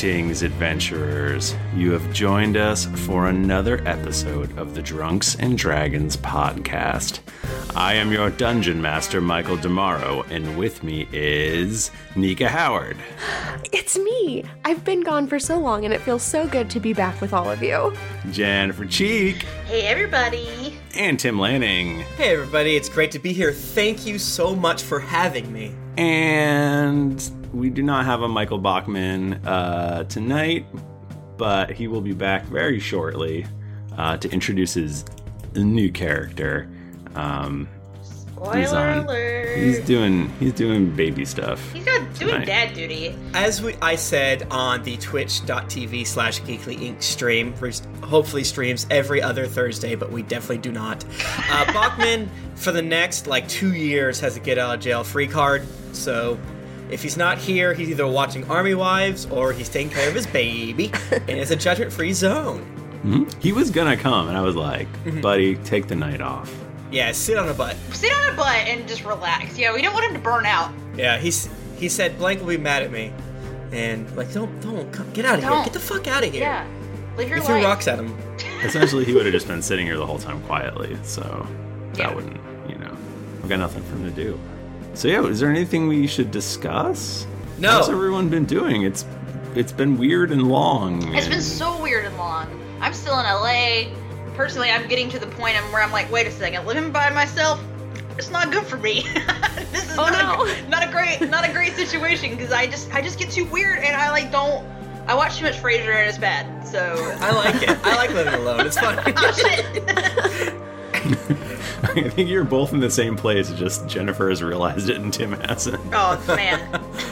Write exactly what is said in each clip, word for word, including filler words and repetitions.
Greetings, adventurers. You have joined us for another episode of the Drunks and Dragons podcast. I am your dungeon master, Michael Demaro, and with me is Nika Howard. It's me. I've been gone for so long, and it feels so good to be back with all of you. Jennifer Cheek. Hey, everybody. And Tim Lanning. Hey, everybody. It's great to be here. Thank you so much for having me. And we do not have a Michael Bachman uh, tonight, but he will be back very shortly uh, to introduce his new character. Um, Spoiler he's on, alert. He's doing he's doing baby stuff. He's not doing tonight. dad duty. As we, I said on the twitch.tv slash Geekly Inc stream, which hopefully streams every other Thursday, but we definitely do not. Uh, Bachman, for the next like two years, has a get out of jail free card. So if he's not here, he's either watching Army Wives or he's taking care of his baby, and it's a judgment-free zone. Mm-hmm. He was gonna come, and I was like, mm-hmm. buddy, take the night off. Yeah, sit on a butt. Sit on a butt and just relax. Yeah, we don't want him to burn out. Yeah, he's he said Blank will be mad at me, and like don't don't come, get out of Don't. here, get the fuck out of here. Yeah, live your He life. threw rocks at him. Essentially, he would have just been sitting here the whole time quietly, so that Yeah. wouldn't, you know, we've got nothing for him to do. So yeah, is there anything we should discuss? No. How's everyone been doing? It's it's been weird and long. It's and... been so weird and long. I'm still in L A. Personally, I'm getting to the point where I'm like, wait a second, living by myself, it's not good for me. This is Oh, not, no. a, not a great, not a great situation because I just, I just get too weird and I like don't. I watch too much Frasier and it's bad. So I like it. I like living alone. It's fun. oh shit. I think you're both in the same place. Just Jennifer has realized it and Tim hasn't. Oh man.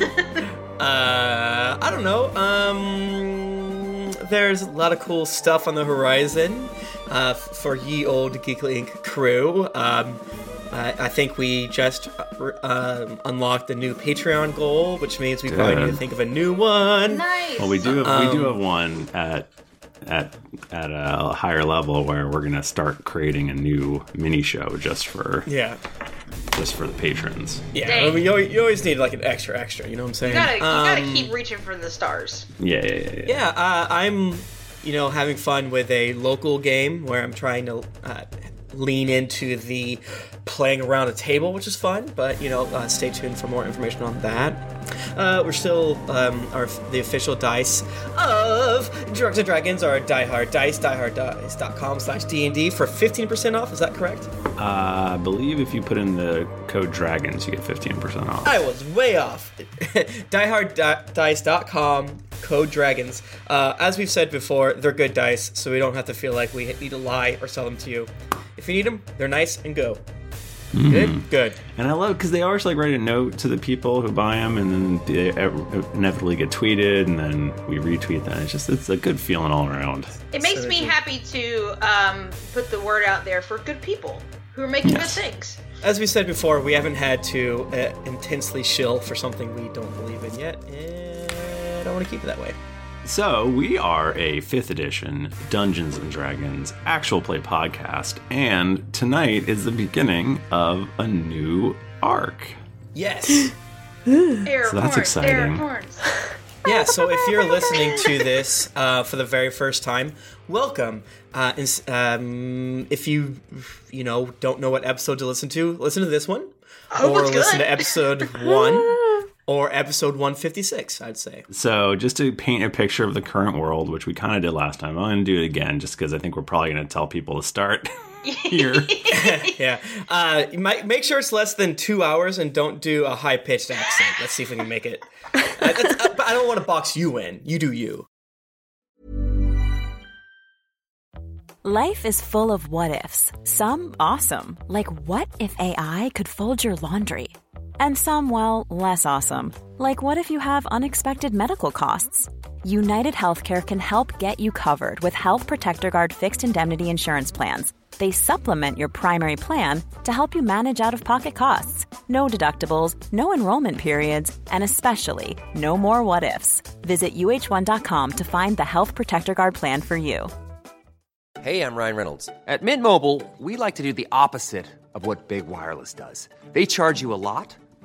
uh, I don't know. Um, there's a lot of cool stuff on the horizon uh, for ye old Geekly Inc crew. Um, I, I think we just uh, um, unlocked a new Patreon goal, which means we probably Good. need to think of a new one. Nice. Well, we do have Um, we do have one at at at a higher level where we're gonna start creating a new mini show just for Yeah. just for the patrons. Yeah, Dang. I mean, you, always, you always need like an extra extra, you know what I'm saying? You gotta, you gotta Um, keep reaching for the stars. Yeah, yeah, yeah. yeah. Yeah, uh, I'm, you know, having fun with a local game where I'm trying to uh, lean into the playing around a table, which is fun. But you know, uh, stay tuned for more information on that. Uh, we're still um, our the official dice of Drunks and Dragons are Die Hard Dice, dieharddice.com slash D and D for fifteen percent off. Is that correct? Uh, I believe if you put in the code dragons, you get fifteen percent off. I was way off. dieharddice dot com, code dragons. Uh, as we've said before, they're good dice, so we don't have to feel like we need to lie or sell them to you. If you need them, they're nice and go. Mm. Good? Good. And I love because they always like write a note to the people who buy them, and then they inevitably get tweeted, and then we retweet them. It's just it's a good feeling all around. It makes So me true. happy to um, put the word out there for good people who are making Yes. good things. As we said before, we haven't had to uh, intensely shill for something we don't believe in yet, and I don't want to keep it that way. So we are a fifth edition Dungeons and Dragons actual play podcast, and tonight is the beginning of a new arc. Yes. Air So that's horns, exciting. Air horns. Yeah, so if you're listening to this uh, for the very first time, welcome. Uh, and, um, if you, you know, don't know what episode to listen to, listen to this one, Oh, or that's listen good. to episode one, or episode one fifty-six. I'd say. So just to paint a picture of the current world, which we kind of did last time, I'm going to do it again just because I think we're probably going to tell people to start here. Yeah. Uh, you might make sure it's less than two hours, and don't do a high pitched accent. Let's see if we can make it. Uh, that's, uh, but I don't want to box you in. You do you. Life is full of what-ifs. Some awesome, like what if A I could fold your laundry? And some, well, less awesome, like what if you have unexpected medical costs? United Healthcare can help get you covered with Health Protector Guard fixed indemnity insurance plans. They supplement your primary plan to help you manage out-of-pocket costs. No deductibles, no enrollment periods, and especially no more what-ifs. Visit U H one dot com to find the Health Protector Guard plan for you. Hey, I'm Ryan Reynolds. At Mint Mobile, we like to do the opposite of what Big Wireless does. They charge you a lot,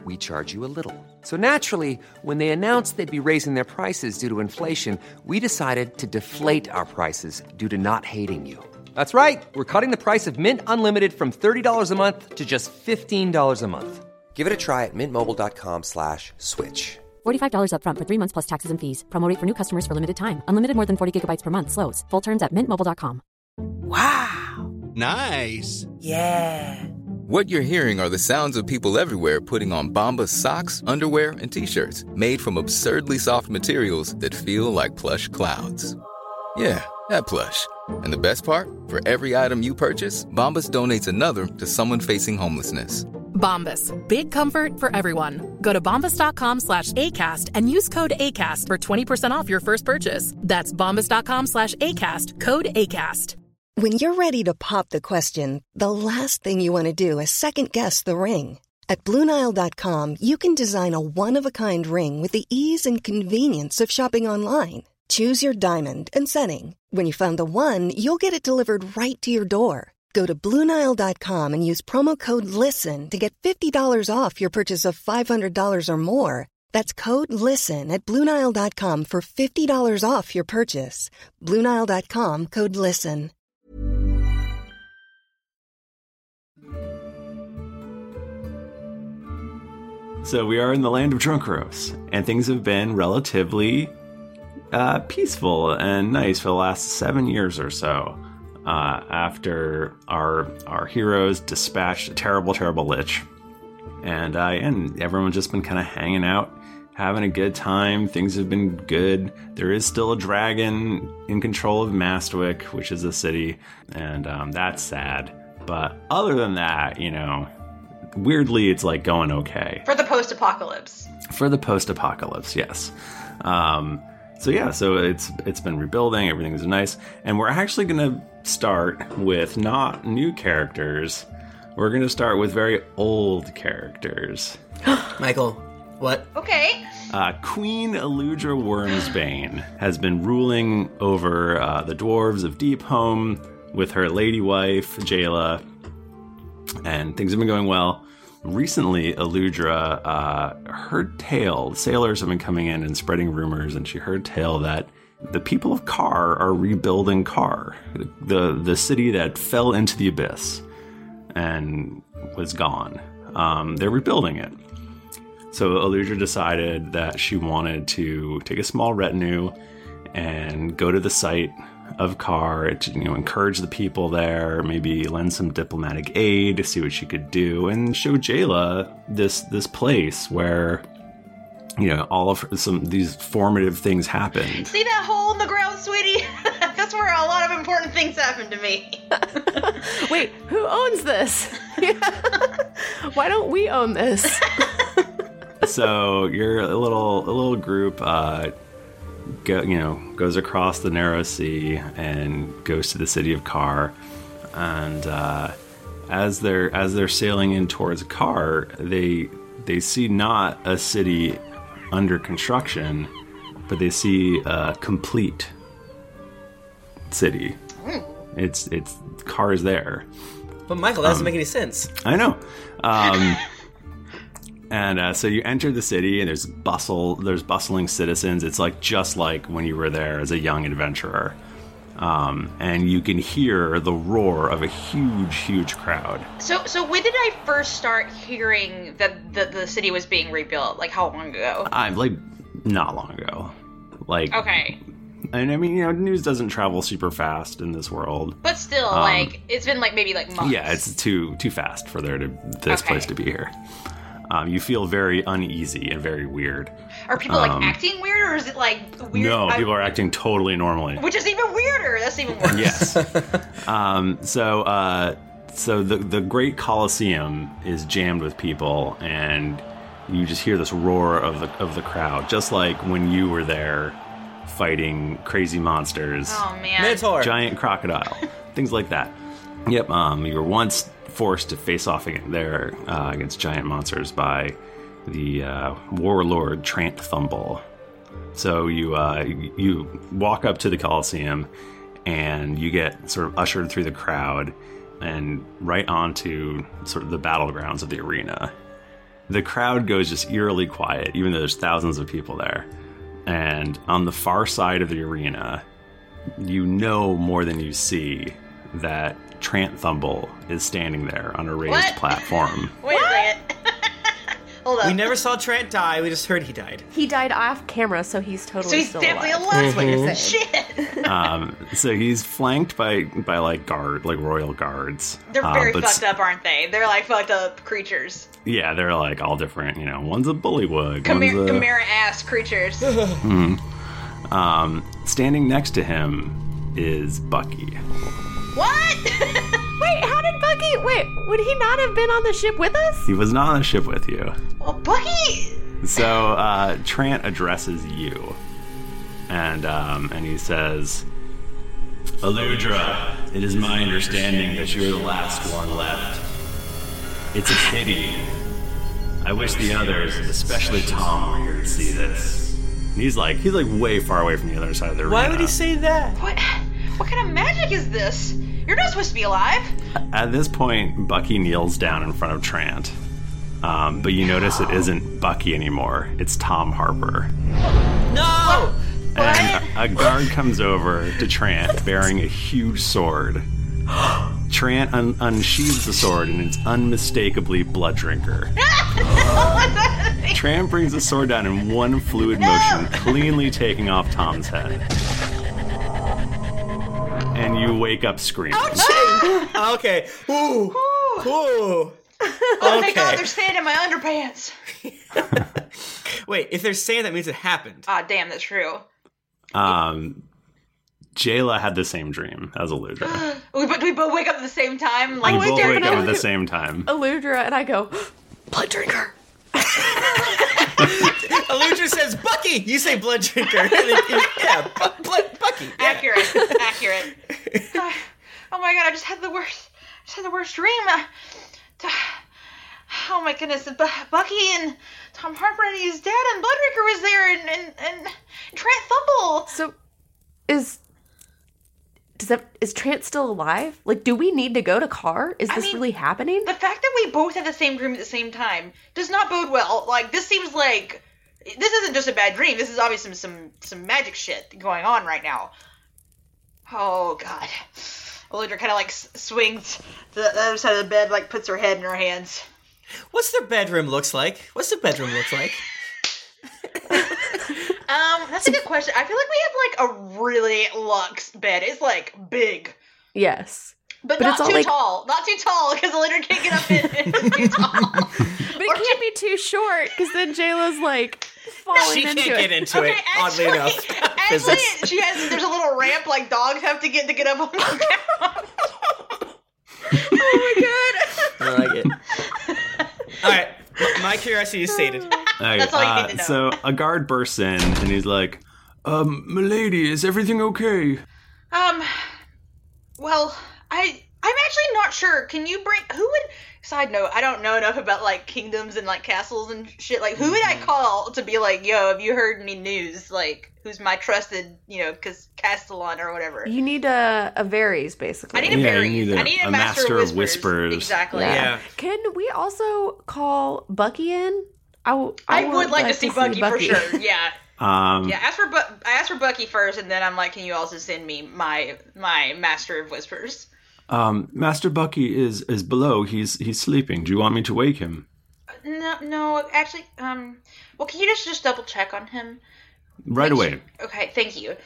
we charge you a little. So naturally, when they announced they'd be raising their prices due to inflation, we decided to deflate our prices due to not hating you. That's right. We're cutting the price of Mint Unlimited from thirty dollars a month to just fifteen dollars a month. Give it a try at mintmobile.com slash switch. forty-five dollars up front for three months plus taxes and fees. Promo rate for new customers for limited time. Unlimited more than forty gigabytes per month. Slows full terms at mint mobile dot com. Wow. Nice. Yeah. What you're hearing are the sounds of people everywhere putting on Bombas socks, underwear, and T-shirts made from absurdly soft materials that feel like plush clouds. Yeah, that plush. And the best part? For every item you purchase, Bombas donates another to someone facing homelessness. Bombas. Big comfort for everyone. Go to bombas.com slash ACAST and use code ACAST for twenty percent off your first purchase. That's bombas.com slash ACAST. Code ACAST. When you're ready to pop the question, the last thing you want to do is second-guess the ring. At Blue Nile dot com, you can design a one-of-a-kind ring with the ease and convenience of shopping online. Choose your diamond and setting. When you find the one, you'll get it delivered right to your door. Go to Blue Nile dot com and use promo code LISTEN to get fifty dollars off your purchase of five hundred dollars or more. That's code LISTEN at Blue Nile dot com for fifty dollars off your purchase. Blue Nile dot com, code LISTEN. So we are in the land of Drunkeros, and things have been relatively uh, peaceful and nice for the last seven years or so. Uh, after our our heroes dispatched a terrible, terrible lich, and uh, and everyone's just been kind of hanging out, having a good time. Things have been good. There is still a dragon in control of Mastwick, which is a city, and um, that's sad. But other than that, you know, weirdly, it's like going okay. For the post-apocalypse. For the post-apocalypse, yes. Um, so yeah, so it's it's been rebuilding. Everything's nice, and we're actually gonna start with not new characters. We're gonna start with very old characters. Michael, what? Okay. Uh, Queen Eludra Wormsbane has been ruling over uh, the dwarves of Deepholm with her lady wife, Jayla, and things have been going well. Recently, Eludra uh, heard tale. Sailors have been coming in and spreading rumors, and she heard tale that the people of Kar are rebuilding Kar, the the city that fell into the abyss and was gone. Um, they're rebuilding it. So Eludra decided that she wanted to take a small retinue and go to the site of Kar, to, you know, encourage the people there, maybe lend some diplomatic aid to see what she could do, and show Jayla this this place where, you know, all of her, some these formative things happened. See that hole in the ground, sweetie? That's where a lot of important things happen to me. Wait, who owns this? Why don't we own this? So you're a little a little group, uh, go, you know, goes across the narrow sea and goes to the city of Kar, and uh, as they're as they're sailing in towards Kar, they they see not a city under construction, but they see a complete city. It's it's Kar is there. But Michael, that doesn't Um, make any sense. I know. Um, and uh, so you enter the city, and there's bustle. There's bustling citizens. It's like just like when you were there as a young adventurer. Um, and you can hear the roar of a huge, huge crowd. So, so when did I first start hearing that the, the city was being rebuilt? Like, how long ago? I'm like not long ago. Like Okay. And I mean, you know, news doesn't travel super fast in this world. But still, Um, like, it's been like maybe like months. Yeah, it's too too fast for there to this Okay. place to be here. Um, you feel very uneasy and very weird. Are people like um, acting weird, or is it like weird? No, I- people are acting totally normally. Which is even weirder. That's even worse. Yes. um, so, uh, so the the Great Colosseum is jammed with people, and you just hear this roar of the of the crowd, just like when you were there fighting crazy monsters, Oh man. Minotaur. giant crocodile, things like that. Yep. Um, you were once forced to face off again there uh, against giant monsters by the uh, warlord Trant Thumble. So you uh, you walk up to the Colosseum, and you get sort of ushered through the crowd and right onto sort of the battlegrounds of the arena. the crowd goes just eerily quiet, even though there's thousands of people there. And on the far side of the arena, you know more than you see that Trant Thumble is standing there on a raised What? platform. Wait a second. Hold up. We never saw Trant die. We just heard he died. He died off camera, so he's totally So he's still definitely alive. alive. That's what you're saying. Shit. um, so he's flanked by by like guard, like royal guards. They're Uh, very but fucked up, aren't they? They're like fucked up creatures. Yeah, they're like all different. You know, one's a bullywug. Chimera, one's a, chimera ass creatures. Mhm. Um, standing next to him is Bucky. What? Wait, how did Bucky... Wait, would he not have been on the ship with us? He was not on the ship with you. Well, Bucky. So uh, Trant addresses you, and um, and he says, "Aludra, it is my understanding that you're the last one left. It's a pity. I wish the others, especially Tom, were here to see this." And he's like, he's like way far away from the other side of the arena. Why would he say that? What? What kind of magic is this? You're not supposed to be alive. At this point, Bucky kneels down in front of Trant. Um, but you notice it isn't Bucky anymore. It's Tom Harper. No! And a, a guard comes over to Trant bearing a huge sword. Trant un- unsheathes the sword and it's unmistakably Blood Drinker. Trant brings the sword down in one fluid motion, cleanly taking off Tom's head. And you wake up screaming. Okay. Ooh. Ooh. Oh my Okay. god, they're sand in my underpants. Wait, if they're saying that means it happened. Ah, damn, that's true. Um, Jayla had the same dream as Aludra. we, but we both wake up at the same time. Like, You both staring wake up at at the same time. Aludra, and I go, Blood Drinker. Aludra says, Bucky! You say Blood Drinker. And then, yeah, bu- blood, Bucky. Yeah. Accurate, accurate. Uh, oh my god, I just had the worst, I just had the worst dream. Uh, t- oh my goodness, Bu- Bucky and Tom Harper and his dad and Bloodrinker was there, and and, and Trant Thumble. So, is does that is Trant still alive? Like, do we need to go to Carr? Is I this mean, really happening? The fact that we both had the same dream at the same time does not bode well. Like, this seems like this isn't just a bad dream. This is obviously some some, some magic shit going on right now. Oh god. Aludra kind of like s- swings to the other side of the bed, like puts her head in her hands. What's their bedroom looks like? What's the bedroom looks like? Um, that's a good question. I feel like we have like a really luxe bed. It's like big, Yes. but, But not it's all too like- tall. Not too tall because Aludra can't get up in it. It's too tall. But it can't be too short, because then Jayla's like falling She into can't it. get into Okay, it, oddly actually, enough. actually, she has. There's a little ramp like dogs have to get to get up on the couch. Oh my god. I like it. All right, m- my curiosity is sated. Okay, That's all you uh, need to know. So a guard bursts in and he's like, um, milady, is everything okay? Um, well, I I'm actually not sure. Can you bring who would? Side note, I don't know enough about like kingdoms and like castles and shit. Like, who would I call to be like, yo, have you heard any news? Like, who's my trusted, you know, cause Castellan or whatever. You need a, a Varys, basically. I need a Yeah, you Varys. need a- I need a, a master, master of of whispers. whispers. Exactly. Yeah. Can we also call Bucky in? I, w- I, I would like to see Bucky, for sure. Yeah. Um, Yeah, ask for Bu- I asked for Bucky first, and then I'm like, can you also send me my my Master of Whispers? um, Master Bucky is, is below. He's he's sleeping. Do you want me to wake him? No, no, actually, um, well, can you just just double check on him? Right Make away. sure- Okay, thank you.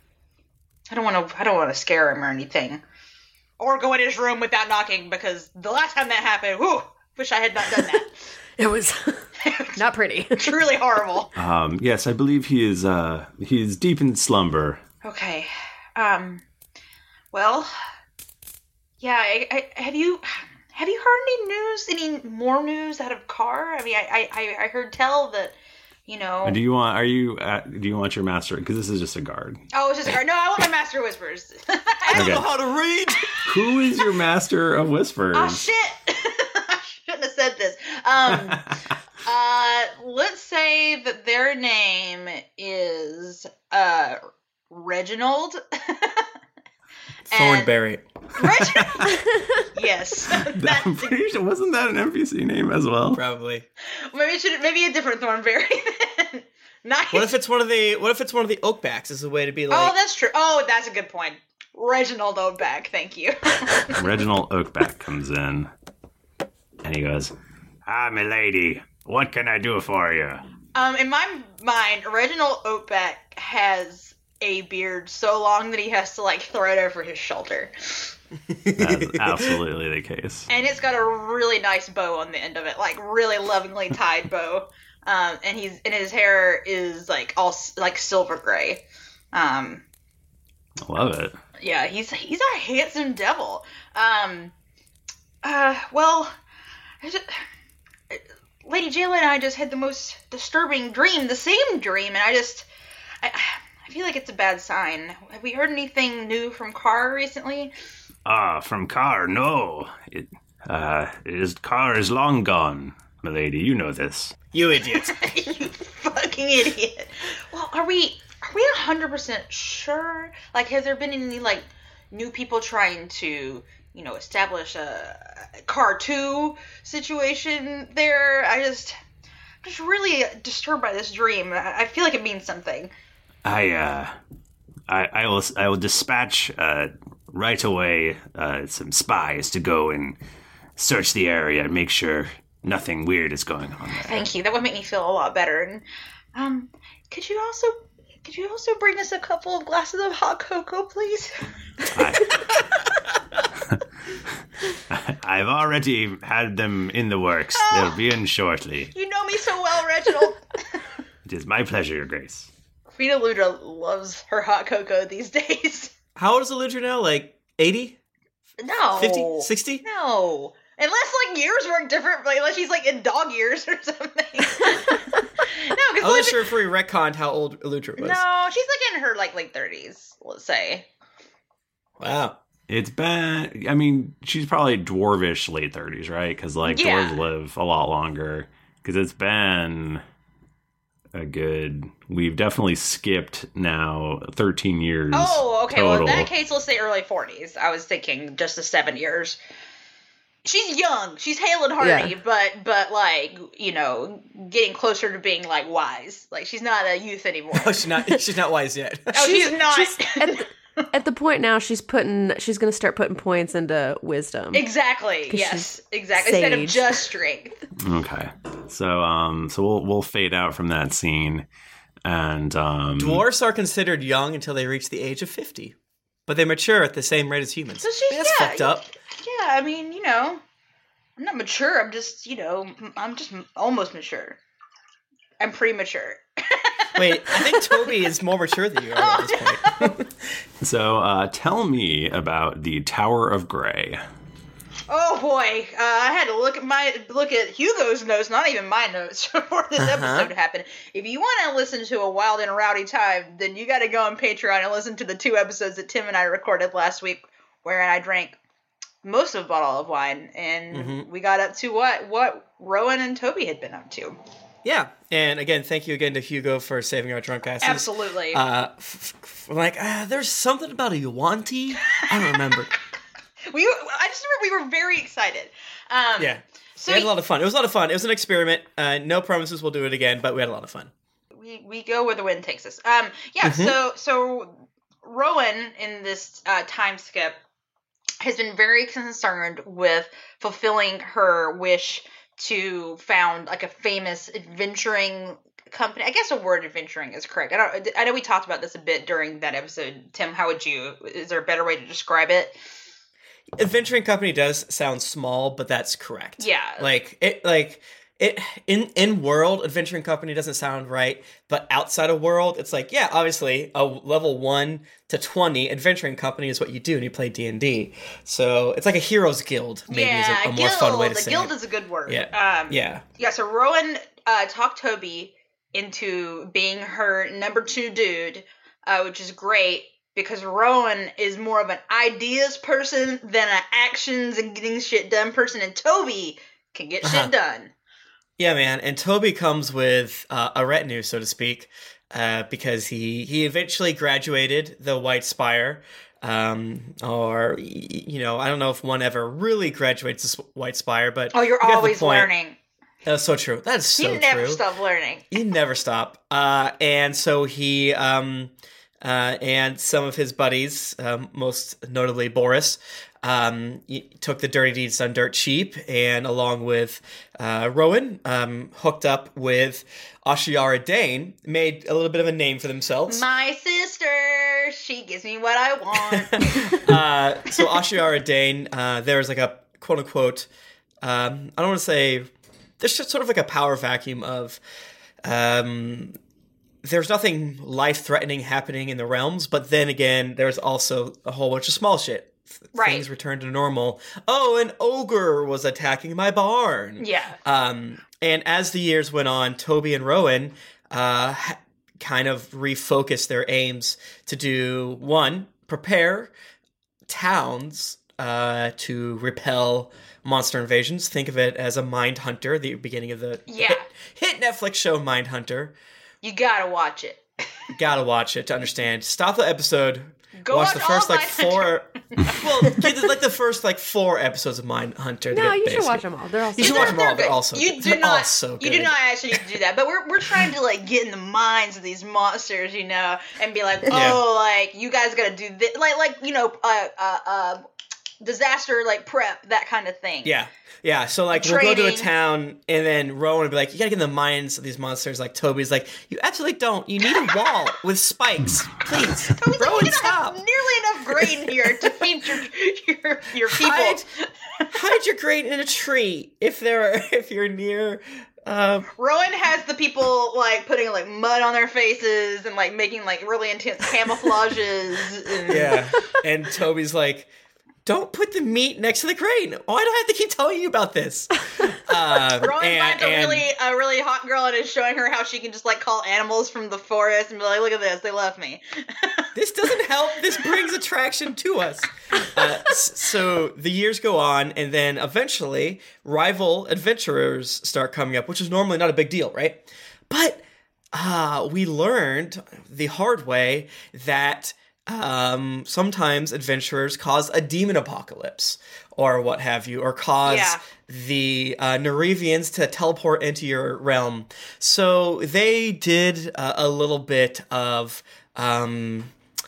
I don't want to. I don't want to scare him or anything, or go in his room without knocking, because the last time that happened, whew, wish I had not done that. It was not pretty. Truly horrible. Um, yes, I believe he is. Uh, he is deep in slumber. Okay. Um. Well. Yeah. I, I, have you have you heard any news? Any more news out of Carr? I mean, I I, I heard tell that, you know. Do you want? Are you? Uh, do you want your master? Because this is just a guard. Oh, it's just a guard. No, I want my Master of Whispers. I don't Okay. know how to read. Who is your master of whispers? Oh shit! I shouldn't have said this. Um. uh. Let's say that their name is uh Reginald. Thornberry. Reginald. Yes. I'm pretty sure, wasn't that an N P C name as well? Probably. Maybe it should maybe a different Thornberry then. Nice. What if it's one of the what if it's one of the Oakbacks is a way to be like Oh, that's true. Oh, that's a good point. Reginald Oakback, thank you. Reginald Oakback comes in and he goes, "Ah, milady, what can I do for you?" Um, in my mind, Reginald Oakback has a beard so long that he has to like throw it over his shoulder. That's absolutely the case. And it's got a really nice bow on the end of it, like really lovingly tied bow. Um, and he's and his hair is like all like silver gray. Um, Love it. Yeah, he's he's a handsome devil. Um, uh, well, I just, Lady Jayla and I just had the most disturbing dream, the same dream, and I just, I, I feel like it's a bad sign. Have we heard anything new from Carr recently? Ah, from Carr, no. It, uh, his Carr is long gone, milady. You know this. You idiot. You fucking idiot. Well, are we, are we one hundred percent sure? Like, has there been any, like, new people trying to, you know, establish a Carr two situation there? I just, I'm just really disturbed by this dream. I feel like it means something. I, uh, I, I will, I will dispatch, uh, right away, uh, some spies to go and search the area and make sure nothing weird is going on there. Thank you. That would make me feel a lot better. And, um, could you also, could you also bring us a couple of glasses of hot cocoa, please? I, I've already had them in the works. Oh, They'll be in shortly. You know me so well, Reginald. It is my pleasure, Your Grace. Queen Eludra loves her hot cocoa these days. How old is Eludra now? Like eighty? No. fifty? sixty? No. Unless, like, years work different, like, unless she's, like, in dog years or something. No, I because, wasn't like, sure if we retconned how old Eludra was. no, she's, like, in her, like, late thirties, let's say. Wow. It's been, I mean, she's probably dwarvish late thirties, right? Because, like, Yeah. dwarves live a lot longer. Because it's been a good, we've definitely skipped now thirteen years. Oh, okay, total. well, in that case, let's say early forties. I was thinking just the seven years. She's young. She's hale and hearty, Yeah. but, but, like, you know, getting closer to being, like, wise. Like, she's not a youth anymore. Oh, she's not she's not wise yet. Oh, she's, not. She's, at, the, at the point now, she's putting. She's going to start putting points into wisdom. Exactly. 'Cause Yes. she's Exactly. Instead of sage. just strength. Okay. So, um, so we'll, we'll fade out from that scene. And, um, Dwarves are considered young until they reach the age of fifty. But they mature at the same rate as humans. So she's That's yeah, fucked up. Yeah, I mean, you know, I'm not mature. I'm just, you know, I'm just almost mature. I'm premature. Wait, I think Toby is more mature than you are at this point. so, uh, tell me about the Tower of Grey. Oh boy, uh, I had to look at my look at Hugo's notes, not even my notes, before this Uh-huh. episode happened. If you want to listen to a wild and rowdy time, then you got to go on Patreon and listen to the two episodes that Tim and I recorded last week, wherein I drank most of a bottle of wine, and Mhm. we got up to what what Rowan and Toby had been up to. Yeah, and again, thank you again to Hugo for saving our drunk asses. Absolutely. Uh, f- f- like, ah, there's something about a Yuanti. I don't remember. We, I just remember we were very excited. Um, Yeah, So we had a lot of fun. It was a lot of fun. It was an experiment. Uh, no promises we'll do it again, but we had a lot of fun. we we go where the wind takes us. Um, yeah. Mhm. So so Rowan in this uh, time skip has been very concerned with fulfilling her wish to found like a famous adventuring company. I guess the word adventuring is correct. I don't. I know we talked about this a bit during that episode. Tim, how would you? Is there a better way to describe it? Adventuring company does sound small, but that's correct. Yeah. Like it like it in in world adventuring company doesn't sound right, but outside of world it's like, yeah, obviously a level one to twenty adventuring company is what you do and you play D and D. So it's like a heroes guild, maybe yeah, is a, a more guild. fun way to the say guild it. is a good word. Yeah. Um, yeah. Yeah, so Rowan uh, talked Toby into being her number two dude, uh, which is great because Rowan is more of an ideas person than an actions and getting shit done person, and Toby can get Uh-huh. shit done. Yeah, man. And Toby comes with uh, a retinue, so to speak, uh, because he, he eventually graduated the White Spire. Um, or, you know, I don't know if one ever really graduates as White Spire, but... Oh, you're you get the always point. learning. That's so true. That's so true. You never stop learning. You never stop. Uh, and so he... Um, Uh, and some of his buddies, um, most notably Boris, um, took the dirty deeds done dirt cheap, and along with uh, Rowan, um, hooked up with Ashiara Dane, made a little bit of a name for themselves. My sister, she gives me what I want. uh, so Ashiara Dane, uh, there's like a quote-unquote, um, I don't want to say, there's just sort of like a power vacuum of... Um, There's nothing life-threatening happening in the realms, but then again, there's also a whole bunch of small shit. Right. Things return to normal. Oh, an ogre was attacking my barn. Yeah. Um, and as the years went on, Toby and Rowan uh, ha- kind of refocused their aims to do, one, prepare towns uh, to repel monster invasions. Think of it as a Mindhunter, the beginning of the yeah. hit, hit Netflix show Mindhunter. You gotta watch it. You gotta watch it to understand. Stop the episode. Go watch watch the first all like four. Well, get like the first like four episodes of Mindhunter. No, you should watch them all. They're all. You should watch them all. They're also. You do they're not. all so good. You do not actually need to do that. But we're we're trying to like get in the minds of these monsters, you know, and be like, oh, Yeah. like you guys gotta do this, like like you know, uh, uh, uh, disaster like prep, that kind of thing. Yeah. Yeah, so like we'll go to a Training. town, and then Rowan would be like, "You gotta get in the minds of these monsters." Like Toby's like, "You absolutely don't. You need a wall with spikes, please." Toby's Rowan, like, you don't stop. have nearly enough grain here to feed your your your people. Hide, hide your grain in a tree if there are, if you're near. Um, Rowan has the people like putting like mud on their faces and like making like really intense camouflages. And... Yeah, and Toby's like, don't put the meat next to the grain. Why do I have to keep telling you about this? Uh, Rowan and, finds a and, really a really hot girl and is showing her how she can just like call animals from the forest and be like, look at this, they love me. This doesn't help. This brings attraction to us. Uh, s- so the years go on, and then eventually rival adventurers start coming up, which is normally not a big deal, right? But uh, we learned the hard way that um, sometimes adventurers cause a demon apocalypse or what have you, or cause Yeah. the uh, Nerevians to teleport into your realm. So they did uh, a little bit of, um,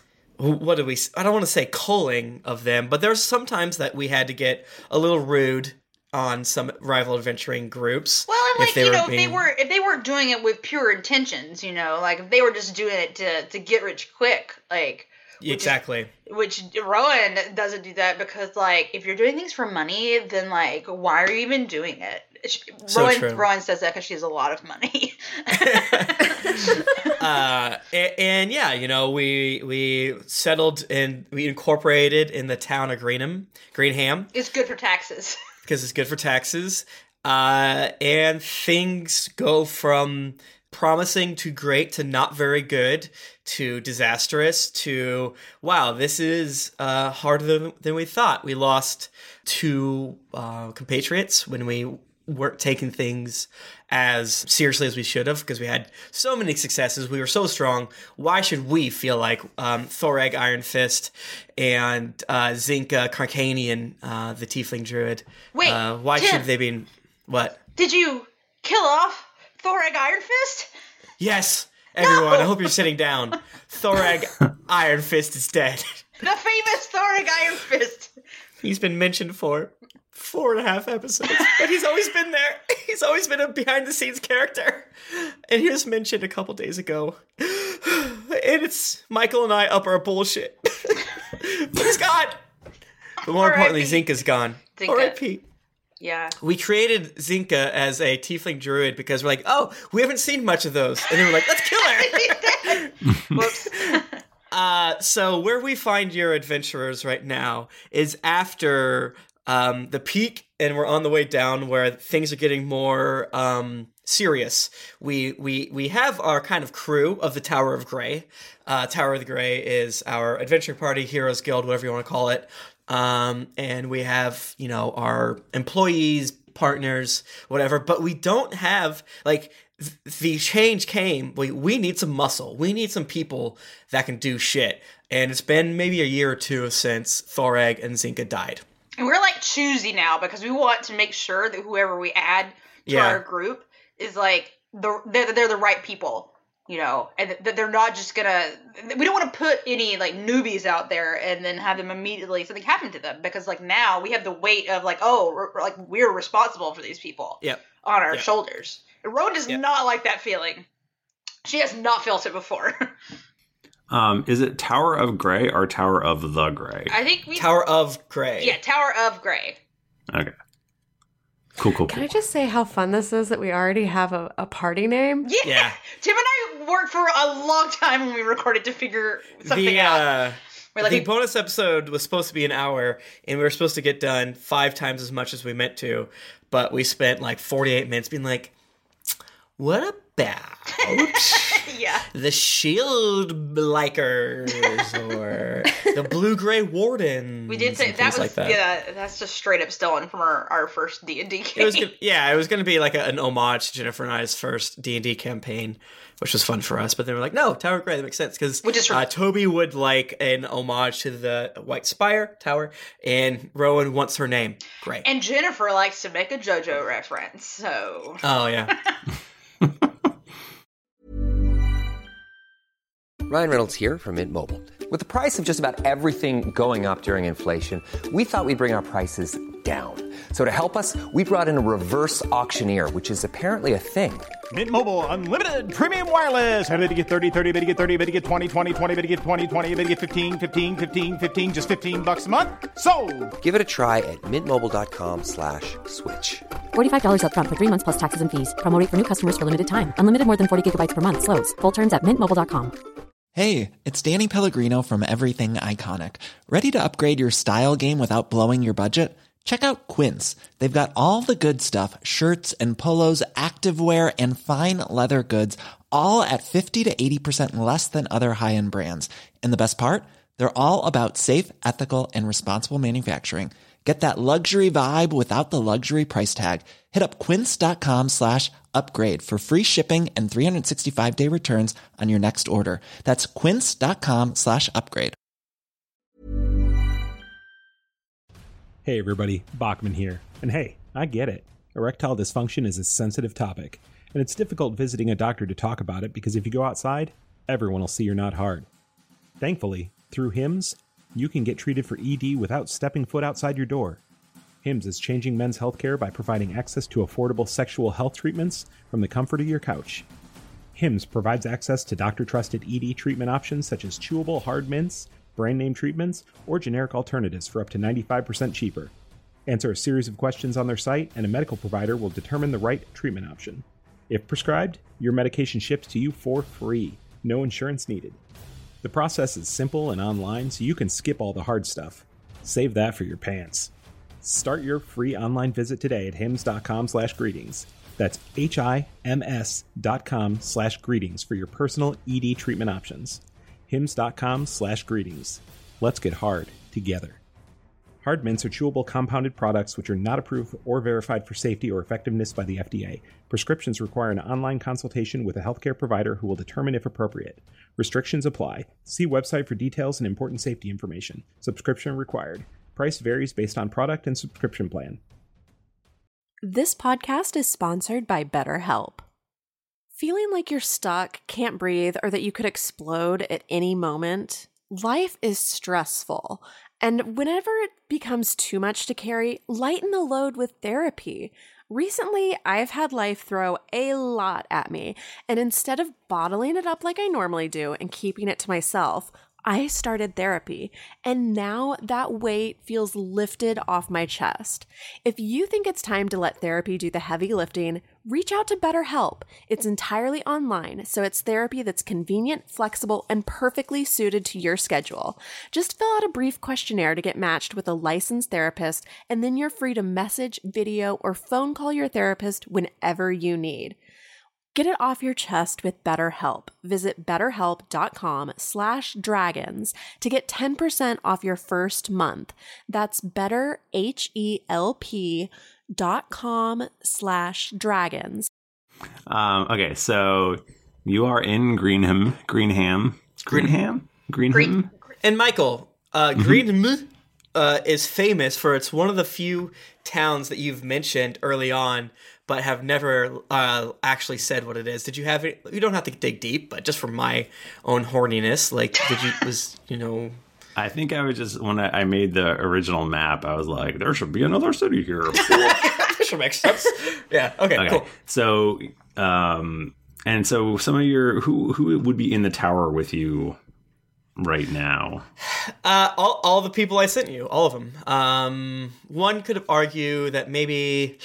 what do we, I don't want to say culling of them, but there's sometimes that we had to get a little rude on some rival adventuring groups. Well, and like, if they you were know, being- if they were if they weren't doing it with pure intentions, you know, like if they were just doing it to, to get rich quick, like which Exactly. Is, which Rowan doesn't do that because, like, if you're doing things for money, then like, why are you even doing it? She, So Rowan true. Rowan says that because she has a lot of money. uh, and, and yeah, you know, we we settled and we incorporated in the town of Greenham, Greenham, It's good for taxes. because it's good for taxes. Uh, and things go from promising to great to not very good to disastrous to, wow, this is uh, harder than, than we thought. We lost two uh, compatriots when we weren't taking things as seriously as we should have, because we had so many successes. We were so strong. Why should we feel like um, Thoreg Iron Fist and uh, Zinka Carcanian, uh, the Tiefling Druid? Wait, uh, why Tim. should they be... What? Did you kill off Thoreg Iron Fist? Yes, everyone, No! I hope you're sitting down. Thoreg Iron Fist is dead. The famous Thoreg Iron Fist. He's been mentioned for four and a half episodes, but he's always been there. He's always been a behind-the-scenes character. And he was mentioned a couple days ago. And it's Michael and I up our bullshit. But he's gone. But more importantly, R I P. Zinka's gone. Zinka. R I P Yeah. We created Zinka as a tiefling druid because we're like, oh, we haven't seen much of those. And then we're like, let's kill her. Whoops. Uh, so where we find your adventurers right now is after um, the peak, and we're on the way down where things are getting more um, serious. We we we have our kind of crew of the Tower of Grey. Uh, Tower of the Grey is our adventuring party, Heroes Guild, whatever you want to call it. Um, and we have, you know, our employees, partners, whatever, but we don't have, like, the change came. We, we need some muscle. We need some people that can do shit. And it's been maybe a year or two since Thoreg and Zinka died. And we're like choosy now because we want to make sure that whoever we add to Yeah. our group is like the they're, they're the right people, you know, and that they're not just gonna. We don't want to put any like newbies out there and then have them immediately something happen to them because like now we have the weight of like oh we're, like we're responsible for these people Yep. on our Yep. shoulders. And Rowan does Yep. not like that feeling. She has not felt it before. Um, is it Tower of Grey or Tower of the Grey? I think we Tower of Grey. yeah Tower of Grey. Okay. Cool, cool, Can cool. I just say how fun this is that we already have a, a party name? Yeah. Yeah. Tim and I worked for a long time when we recorded to figure something The, out. uh, We're like, the bonus episode was supposed to be an hour, and we were supposed to get done five times as much as we meant to, but we spent like forty-eight minutes being like, what about yeah. the Shield Blikers or the Blue-Gray Wardens? We did say and that things was like that. yeah. That's just straight up stolen from our, our first D and D game. It was gonna, yeah, it was going to be like a, an homage to Jennifer and I's first D and D campaign, which was fun for us. But then we're like, no, Tower of Grey, that makes sense because Which is uh, Toby would like an homage to the White Spire Tower, and Rowan wants her name Grey. And Jennifer likes to make a JoJo reference, so Oh yeah, Ryan Reynolds here from Mint Mobile. With the price of just about everything going up during inflation, we thought we'd bring our prices down. So to help us, we brought in a reverse auctioneer, which is apparently a thing. Mint Mobile Unlimited Premium Wireless. How to get thirty, thirty, how to get thirty, how to get twenty, twenty, twenty, how to get twenty, twenty, how to get fifteen, fifteen, fifteen, fifteen, just fifteen bucks a month? Sold! Give it a try at mintmobile.com slash switch. forty-five dollars up front for three months plus taxes and fees. Promo rate for new customers for limited time. Unlimited more than forty gigabytes per month. Slows full terms at mint mobile dot com. Hey, it's Danny Pellegrino from Everything Iconic. Ready to upgrade your style game without blowing your budget? Check out Quince. They've got all the good stuff, shirts and polos, activewear, and fine leather goods, all at fifty to eighty percent less than other high-end brands. And the best part? They're all about safe, ethical, and responsible manufacturing. Get that luxury vibe without the luxury price tag. Hit up quince.com slash upgrade for free shipping and three sixty-five day returns on your next order. That's quince.com slash upgrade. Hey everybody, Bachman here. And hey, I get it. Erectile dysfunction is a sensitive topic, and it's difficult visiting a doctor to talk about it because if you go outside, everyone will see you're not hard. Thankfully, through Hims, you can get treated for E D without stepping foot outside your door. Hims is changing men's healthcare by providing access to affordable sexual health treatments from the comfort of your couch. Hims provides access to doctor-trusted E D treatment options such as chewable hard mints, brand name treatments, or generic alternatives for up to ninety-five percent cheaper. Answer a series of questions on their site, and a medical provider will determine the right treatment option. If prescribed, your medication ships to you for free, no insurance needed. The process is simple and online, so you can skip all the hard stuff. Save that for your pants. Start your free online visit today at hims.com slash greetings. That's H-I-M-S dot com slash greetings for your personal E D treatment options. Hims.com slash greetings. Let's get hard together. Hard mints are chewable compounded products which are not approved or verified for safety or effectiveness by the F D A. Prescriptions require an online consultation with a healthcare provider who will determine if appropriate. Restrictions apply. See website for details and important safety information. Subscription required. Price varies based on product and subscription plan. This podcast is sponsored by BetterHelp. Feeling like you're stuck, can't breathe, or that you could explode at any moment? Life is stressful, and whenever it becomes too much to carry, lighten the load with therapy. Recently, I've had life throw a lot at me, and instead of bottling it up like I normally do and keeping it to myself, I started therapy, and now that weight feels lifted off my chest. If you think it's time to let therapy do the heavy lifting, reach out to BetterHelp. It's entirely online, so it's therapy that's convenient, flexible, and perfectly suited to your schedule. Just fill out a brief questionnaire to get matched with a licensed therapist, and then you're free to message, video, or phone call your therapist whenever you need. Get it off your chest with BetterHelp. Visit betterhelp.com slash dragons to get ten percent off your first month. That's betterhelp.com slash dragons. Um, okay, so you are in Greenham. Greenham. Greenham? Greenham? Green- And Michael, uh, Mm-hmm. Greenham uh, is famous for it's one of the few towns that you've mentioned early on, but have never uh, actually said what it is. Did you have it? You don't have to dig deep, but just for my own horniness, like, did you, was, you know... I think I was just, when I, I made the original map, I was like, there should be another city here. That should make sense. Yeah, okay, Okay, cool. so, um, and so some of your, who who would be in the tower with you right now? Uh, all, all the people I sent you, all of them. Um, one could argue that maybe...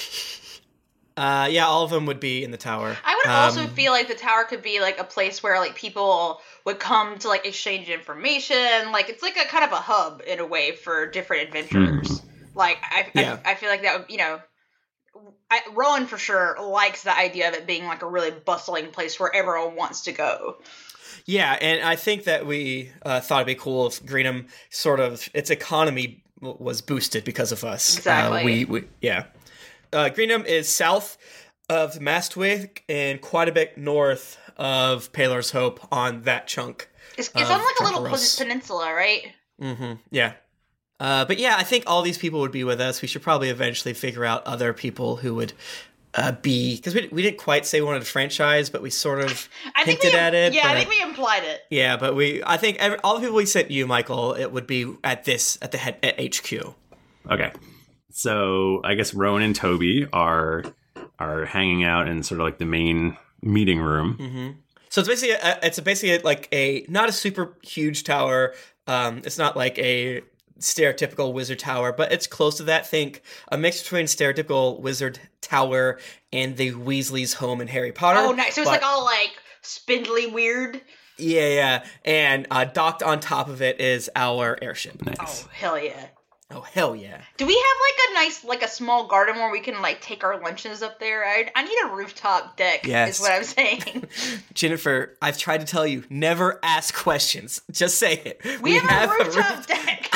Uh, yeah, all of them would be in the tower. I would Um, also feel like the tower could be like a place where like people would come to like exchange information. Like it's like a kind of a hub in a way for different adventurers. Like I, Yeah. I, I feel like that would, you know, I, Rowan for sure likes the idea of it being like a really bustling place where everyone wants to go. Yeah, and I think that we uh, thought it'd be cool if Greenham sort of its economy w- was boosted because of us. Exactly. Uh, we, we yeah. Uh, Greenham is south of Mastwick and quite a bit north of Paler's Hope on that chunk. It's, it's of on like a little Drunkaros. pen- peninsula, right? Mm-hmm. Yeah. Uh, but yeah, I think all these people would be with us. We should probably eventually figure out other people who would uh, be... Because we, we didn't quite say we wanted a franchise, but we sort of I think hinted we, at it. Yeah, but, I think we implied it. Yeah, but we... I think every, all the people we sent you, Michael, it would be at this, at the head, at H Q. Okay. So I guess Rowan and Toby are are hanging out in sort of like the main meeting room. Mm-hmm. So it's basically a, it's basically like a not a super huge tower. Um, it's not like a stereotypical wizard tower, but it's close to that. Think a mix between stereotypical wizard tower and the Weasley's home in Harry Potter. Oh, nice. So it's but- like all like spindly weird. Yeah, yeah. And uh, docked on top of it is our airship. Nice. Oh, hell yeah. Oh, hell yeah. Do we have like a nice, like a small garden where we can like take our lunches up there? I, I need a rooftop deck, Yes. is what I'm saying. Jennifer, I've tried to tell you, never ask questions. Just say it. We, have, a rooftop roof- deck.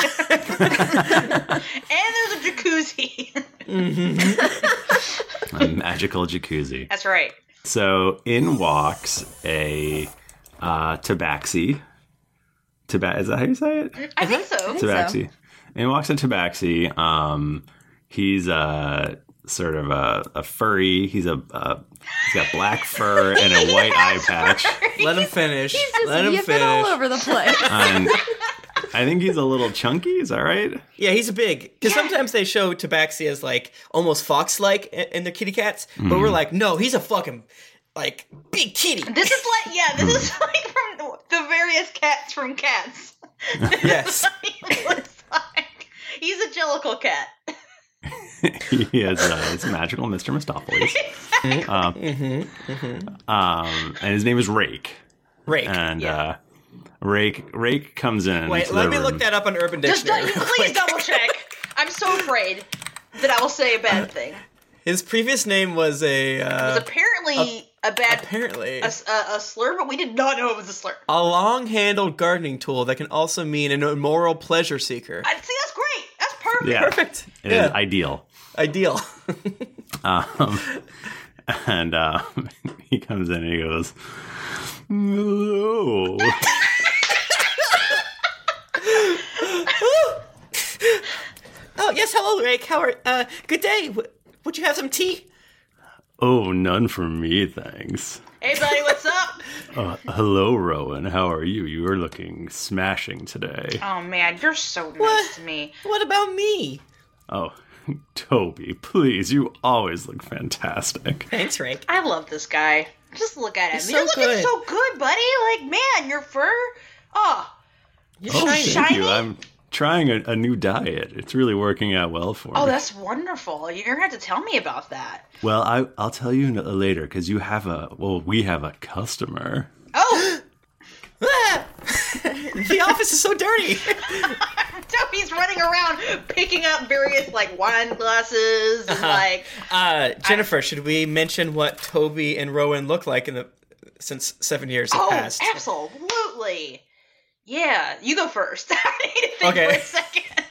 And there's a jacuzzi. A magical jacuzzi. That's right. So in walks a uh, tabaxi. Taba- is that how you say it? I think so. Tabaxi. In walks a tabaxi. Um, he's a sort of a, a furry. He's a uh, he's got black fur and a white eye patch. Let him finish. He's just Let him yipping finish. all over the place. And I think he's a little chunky. Is that right? Yeah, he's a big. Because sometimes they show Tabaxi as like almost fox-like in in the kitty cats, but we're like, no, he's a fucking like big kitty. This is like, yeah, this is like from the various cats from Cats. Yes. He looks like he's a jellicle cat. He is uh, his magical Mister Mistopheles. Um, Mm-hmm, mm-hmm. um, and his name is Rake. Rake. And yeah. uh, Rake Rake comes in. Wait, to let the me room. look that up on Urban Just Dictionary. don't, please double check. I'm so afraid that I will say a bad thing. His previous name was a It uh, was apparently a, bad, apparently a, a, a slur, but we did not know it was a slur. a long-handled gardening tool that can also mean an immoral pleasure seeker. I, see, that's great. That's perfect. Yeah. Perfect. It Yeah. is ideal. Ideal. Um, and um, he comes in and he goes, "Hello." Oh yes, hello, Rake. How are? Uh, good day. W- would you have some tea? Oh, none for me, thanks. Hey, buddy, what's up? Uh, hello, Rowan. How are you? You are looking smashing today. Oh, man, you're so nice What? to me. What about me? Oh, Toby, please, you always look fantastic. Thanks, Rake. I love this guy. Just look at him. He's You're so looking good. so good, buddy. Like, man, your fur. Oh, You're Oh, shiny. thank shiny? you. I'm trying a, a new diet. It's really working out well for oh, me. that's wonderful. You're gonna have to tell me about that. Well, I, I'll tell you n- later because you have a, well, we have a customer. Oh, Ah! The office is so dirty. Toby's running around picking up various like wine glasses and like. Uh, Jennifer, should we mention what Toby and Rowan look like in the since seven years have Oh, passed? absolutely. Yeah, you go first. I need to think Okay. for a second.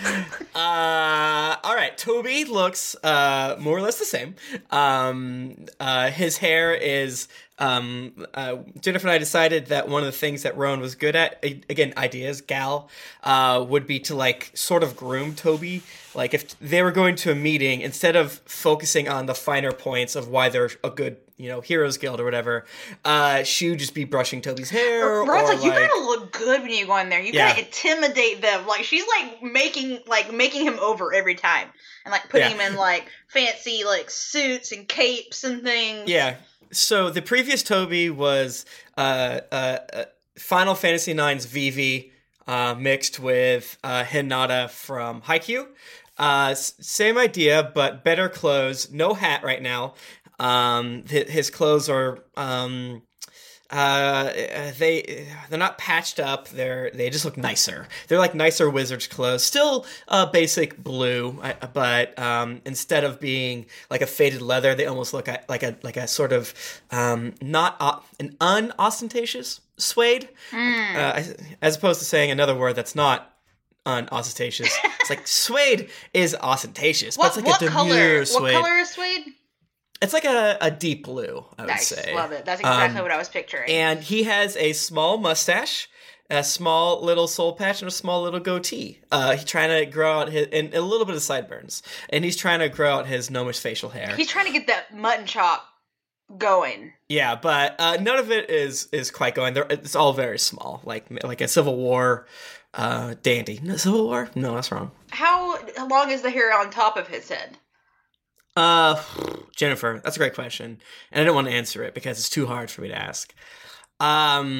uh, all right, Toby looks uh, more or less the same. Um, uh, his hair is... Um, uh, Jennifer and I decided that one of the things that Rowan was good at, again, ideas, gal, uh, would be to, like, sort of groom Toby. Like, if they were going to a meeting, instead of focusing on the finer points of why they're a good, you know, Heroes Guild or whatever, uh, she would just be brushing Toby's hair. Rowan's or, like, you like, gotta look good when you go in there. You Yeah. gotta intimidate them. Like, she's, like, making, like, making him over every time. And, like, putting Yeah. him in, like, fancy, like, suits and capes and things. Yeah. So the previous Toby was uh, uh, uh, Final Fantasy nine's Vivi uh, mixed with uh, Hinata from Haikyuu. Uh, s- same idea, but better clothes. No hat right now. Um, th- his clothes are um, uh, they they're not patched up. They're they just look nicer. They're like nicer wizard's clothes. Still uh, basic blue, I- but um, instead of being like a faded leather, they almost look at, like a like a sort of um, not o- an unostentatious suede, Mm. uh, as opposed to saying another word that's not unostentatious. It's like suede is ostentatious, What, but it's what like a color? demure suede. What color is suede? It's like a, a deep blue, I would Nice. say. Love it. That's exactly Um, what I was picturing. And he has a small mustache, a small little soul patch, and a small little goatee. Uh, he's trying to grow out his, and a little bit of sideburns. And he's trying to grow out his gnomish facial hair. He's trying to get that mutton chop going. Yeah, but uh, none of it is is quite going. They're, it's all very small, like like a Civil War uh, dandy. No, Civil War? No, that's wrong. How long is the hair on top of his head? Uh, Jennifer, that's a great question, and I don't want to answer it because it's too hard for me to ask. Um,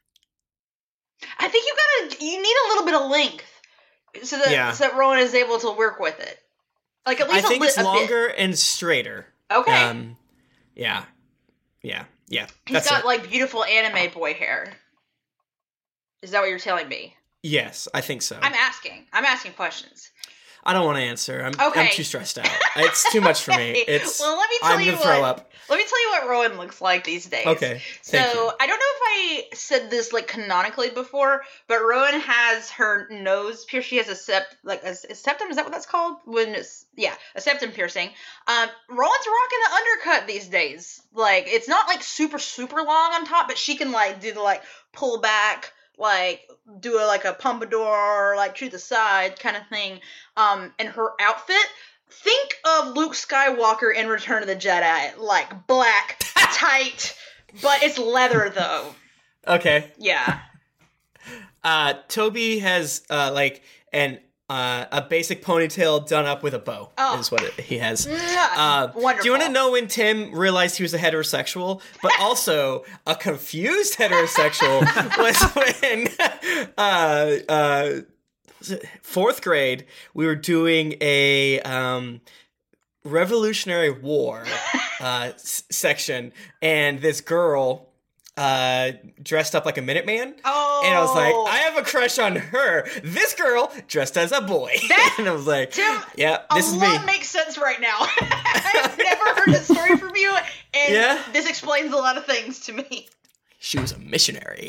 I think you gotta. You need a little bit of length so that Yeah. so that Rowan is able to work with it. Like at I least think a, li- it's a bit. longer and straighter. Okay. Um, yeah, yeah, yeah. He's That's got it. like beautiful anime boy hair. Is that what you're telling me? Yes, I think so. I'm asking. I'm asking questions. I don't want to answer. I'm Okay. I'm too stressed out. It's too much for me. Okay. It's well, let me tell I'm you gonna throw what. up. Let me tell you what Rowan looks like these days. Okay. So Thank you. I don't know if I said this like canonically before, but Rowan has her nose pierced. She has a sept like a, a septum. Is that what that's called? When it's yeah, a septum piercing. Um, Rowan's rocking the undercut these days. Like it's not like super super long on top, but she can like do the like pull back, like do a like a pompadour, like to the side kind of thing. Um, and her outfit. Think of Luke Skywalker in Return of the Jedi, like black, tight, but it's leather though. Okay. Yeah. Uh, Toby has uh like an uh, a basic ponytail done up with a bow. Oh. Is what it, he has. Mwah. Uh, Wonderful. do you want to know when Tim realized he was a heterosexual, but also a confused heterosexual was when uh, uh, fourth grade we were doing a um, Revolutionary War uh, s- section, and this girl uh, dressed up like a Minuteman. Oh. And I was like, I have a crush on her. This girl dressed as a boy. That- and I was like, Tim, yeah, this a is me. lot makes sense right now. I've never heard this story from you, and Yeah? this explains a lot of things to me. She was a missionary.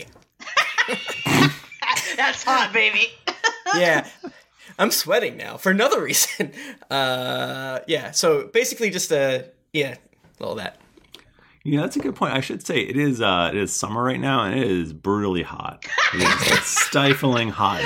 That's hot, baby. Yeah. I'm sweating now for another reason. Uh, yeah, so basically just a, yeah, all that. Yeah, that's a good point. I should say it is uh it is summer right now and it is brutally hot. It is a stifling hot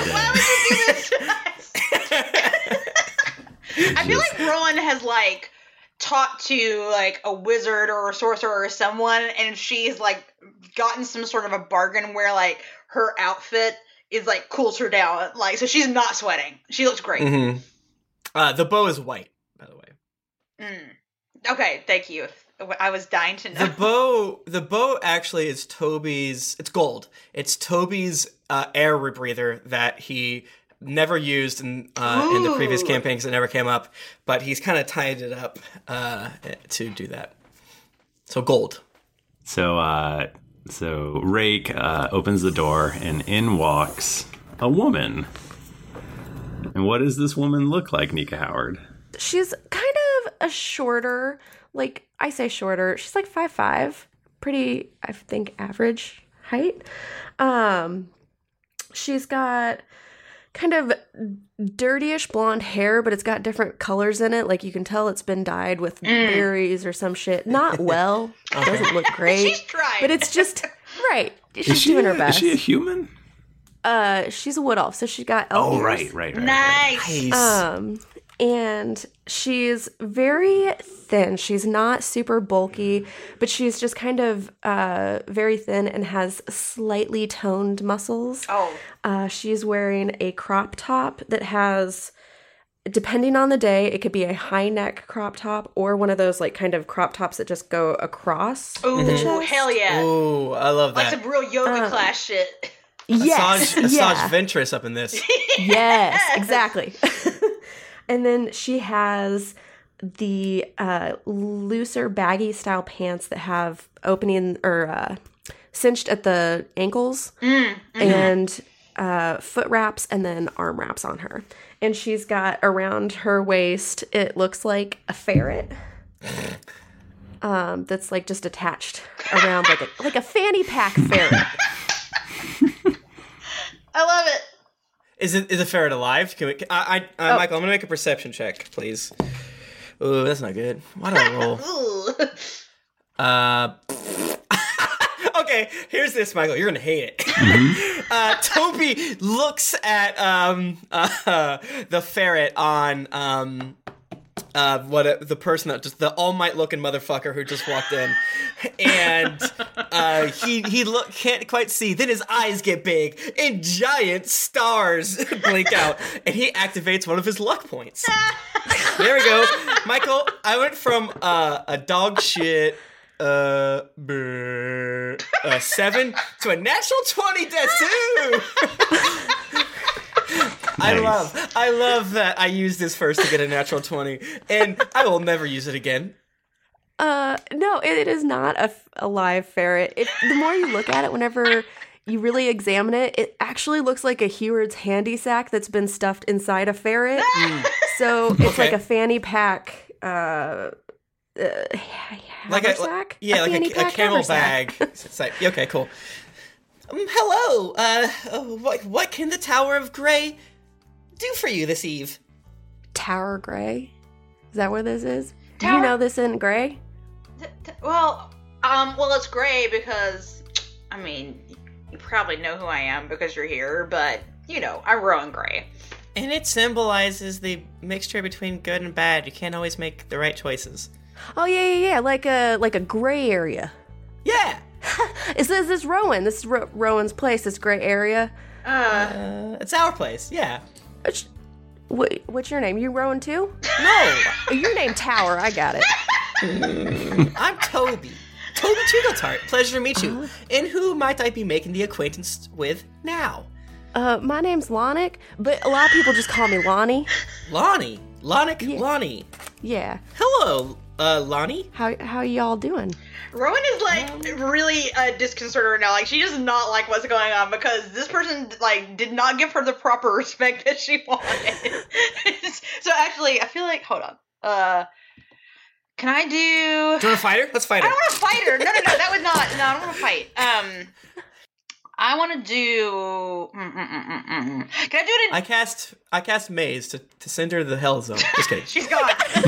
day. I feel like Rowan has like talked to like a wizard or a sorcerer or someone, and she's like gotten some sort of a bargain where like her outfit is like cools her down, like so she's not sweating. She looks great. Mm-hmm. Uh, the bow is white, by the way. Mm. Okay, thank you. I was dying to know. The bow, the bow actually is Toby's. It's gold. It's Toby's uh, air rebreather that he never used in uh, in the previous Ooh. campaign because it never came up. But he's kind of tied it up uh, to do that. So gold. So uh so Rake uh, opens the door and in walks a woman. And what does this woman look like, Nika Howard? She's kind of a shorter, like I say shorter. She's like five five, pretty, I think, average height. Um, she's got kind of dirtyish blonde hair, but it's got different colors in it. Like you can tell it's been dyed with Mm. berries or some shit. Not well. Okay. Doesn't look great. She's trying. But it's just right. She's Is she doing a, her best. Is she a human? Uh, she's a wood elf, so she got elf Oh, ears. right, right, right. Nice. Um, and she's very thin. She's not super bulky, but she's just kind of uh very thin and has slightly toned muscles. Oh. Uh, she's wearing a crop top that has, depending on the day, it could be a high neck crop top or one of those like kind of crop tops that just go across. Ooh, the chest. hell yeah. Ooh, I love Like that. some real yoga Uh, class shit. Yes, Asajj, Asajj yeah. Ventress up in this. Yes, exactly. And then she has the uh, looser baggy style pants that have opening or uh, cinched at the ankles Mm, mhm. and uh, foot wraps and then arm wraps on her. And she's got around her waist, it looks like a ferret. Um, that's like just attached around like a like a fanny pack ferret. I love it. Is it is a ferret alive? Can we? Can, I, I, uh, Oh. Michael, I'm gonna make a perception check, please. Ooh, that's not good. Why do I roll? Ooh. Uh, okay, here's this, Michael. You're gonna hate it. uh, Toby looks at um uh, the ferret on um uh what the person that just the all might looking motherfucker who just walked in, and uh he he look can't quite see. Then his eyes get big and giant stars blink out, and he activates one of his luck points. There we go, Michael. I went from uh, a dog shit. Uh, brr, uh, seven to a natural twenty tattoo. I Nice. love, I love that I used this first to get a natural twenty, and I will never use it again. Uh, no, it, it is not a, f- a live ferret. It, the more you look at it, whenever you really examine it, it actually looks like a Heward's handy sack that's been stuffed inside a ferret. So it's Okay. like a fanny pack, uh, uh Like a, haversack? yeah, like fanny a, a pack camel haversack. bag. It's like, okay, cool. Um, hello. Uh, uh, what what can the Tower of Grey do for you this eve? Tower Gray? Is that what this is? Do Tower- you know this in Gray? Th- th- Well, um, well, it's gray because, I mean, you probably know who I am because you're here, but, you know, I'm Rowan Gray. And it symbolizes the mixture between good and bad. You can't always make the right choices. Oh yeah, yeah, yeah, like a like a gray area. Yeah. Is this this Rowan? This is Ro- Rowan's place. This gray area. Uh, Uh, it's our place. Yeah. Which, what, what's your name? You Rowan too? No. Oh, your name Tower. I got it. I'm Toby. Toby Twigletart. Pleasure to meet you. And who might I be making the acquaintance with now? Uh, my name's Lonick, but a lot of people just call me Lonnie. Lonnie. Lonick Yeah. Lonnie. Yeah. Hello, uh, Lonnie. How how y'all doing? Rowan is, like, really uh, disconcerted right now. Like, she does not like what's going on because this person, like, did not give her the proper respect that she wanted. So, actually, I feel like, hold on. Uh, can I do... Do you want to fight her? Let's fight I her. don't want to fight her. No, no, no, that would not. No, I don't want to fight. Um, I want to do. Mm, mm, mm, mm, mm. Can I do it in? I cast I cast Maze to, to send her to the hell zone. Just kidding. She's gone. Can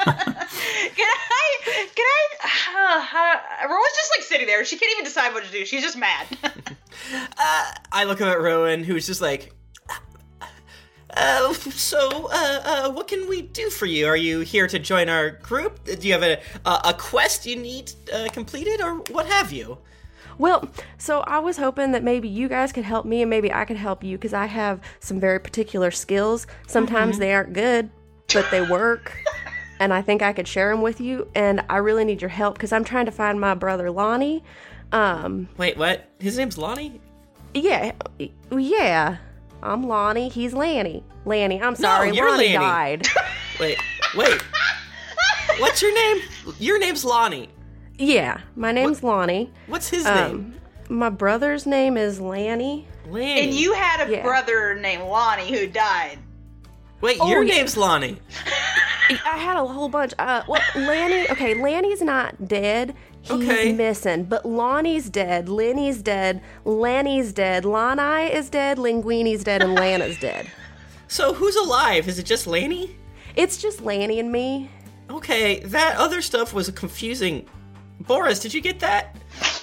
I? Can I? Uh, uh, Rowan's just like sitting there. She can't even decide what to do. She's just mad. uh, I look at Rowan, who's just like, uh, so, uh, uh, what can we do for you? Are you here to join our group? Do you have a a, a quest you need uh, completed, or what have you? Well, so I was hoping that maybe you guys could help me and maybe I could help you because I have some very particular skills. Sometimes Mhm. they aren't good, but they work. And I think I could share them with you. And I really need your help because I'm trying to find my brother Lonnie. Um, Wait, what? His name's Lonnie? yeah, yeah. I'm Lonnie. He's Lanny. Lanny, I'm sorry. No, you're Lonnie Lanny. died. Wait, wait. What's your name? Your name's Lonnie. Yeah, my name's Lonnie. What's his Um, name? My brother's name is Lanny. Lanny. And you had a Yeah. brother named Lonnie who died. Wait, Oh, your yeah. name's Lonnie. I had a whole bunch. Uh, well, Lanny. Okay, Lanny's not dead. He's Okay. missing. But Lonnie's dead. Lenny's dead. Lanny's dead. Lanai is dead. Linguini's dead. And Lana's dead. So who's alive? Is it just Lanny? It's just Lanny and me. Okay, that other stuff was confusing. Boris, did you get that?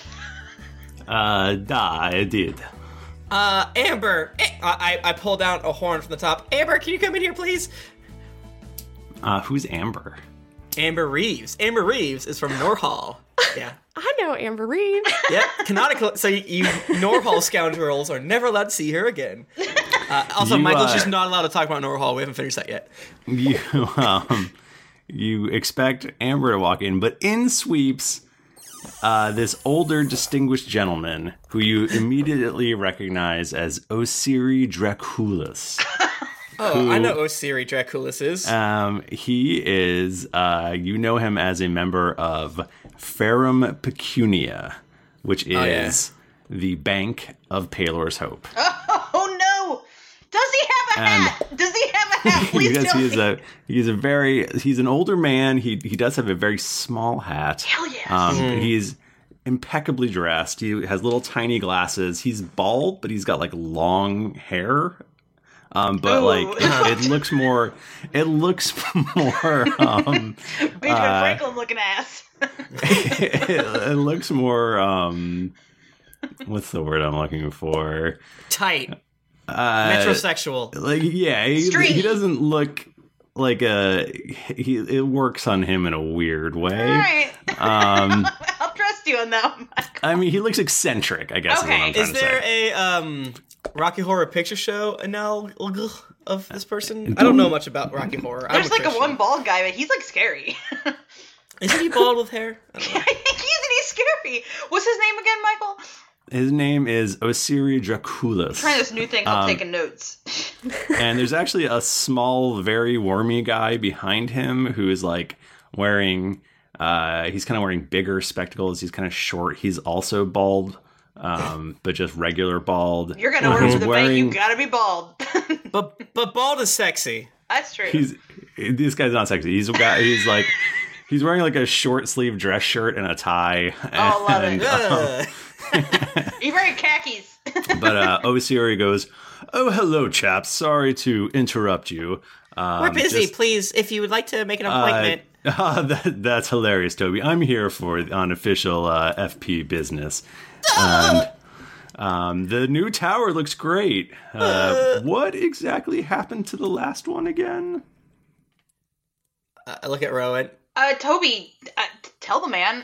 Uh, da, I did. Uh, Amber. eh, I, I pulled out a horn from the top. Amber, can you come in here, please? Uh, who's Amber? Amber Reeves. Amber Reeves is from Norhall. Yeah. I know Amber Reeves. Yep, canonical. So you, you Norhall scoundrels are never allowed to see her again. Uh, also, You, Michael's uh, just not allowed to talk about Norhall. We haven't finished that yet. You, um, you expect Amber to walk in, but in sweeps uh, this older, distinguished gentleman who you immediately recognize as Osiri Draculus. Oh, who, I know Osiri Draculus is. Um, he is, uh, you know him as a member of Ferrum Pecunia, which is Oh, yeah. the Bank of Palor's Hope. Oh no! Does he have a And- hat? Does he have a hat? Please because tell he is me. a he's a very he's an older man. He he does have a very small hat. Hell yes. Um, Mm-hmm. He's impeccably dressed. He has little tiny glasses. He's bald, but he's got like long hair. Um, but Ooh. like it, it looks more, it looks more. Um, Benjamin uh, Franklin looking ass. it, it looks more. Um, what's the word I'm looking for? Tight. Uh, Metrosexual. Like yeah, he, Street. he doesn't look like a. He it works on him in a weird way. All right. Um, I'll trust you on that one. I mean, he looks eccentric. I guess. Okay. Is, what I'm trying Is to there say. a um, Rocky Horror Picture Show analog of this person? I don't know much about Rocky Horror. I'm There's like a Christian. one bald guy, but he's like scary. Isn't he bald with hair? I don't know. I think he's and he's scary. What's his name again, Michael? His name is Osiri Draculus. Trying this new thing called Um, taking notes. And there's actually a small, very wormy guy behind him who is like wearing. Uh, he's kind of wearing bigger spectacles. He's kind of short. He's also bald, um, but just regular bald. You're gonna order He's for the bank. You wearing- gotta be bald. But but bald is sexy. That's true. He's this guy's not sexy. He's a guy. He's like he's wearing like a short sleeve dress shirt and a tie. Oh, love and, it. um, He's wearing khakis. but uh, Osiri goes, "Oh, hello, chaps. Sorry to interrupt you. Um, We're busy. just- Please, if you would like to make an uh, appointment. uh, that, that's hilarious, Toby. I'm here for unofficial uh, F P business. And um, the new tower looks great. Uh, what exactly happened to the last one again? I look at Rowan. Uh, Toby, uh, tell the man.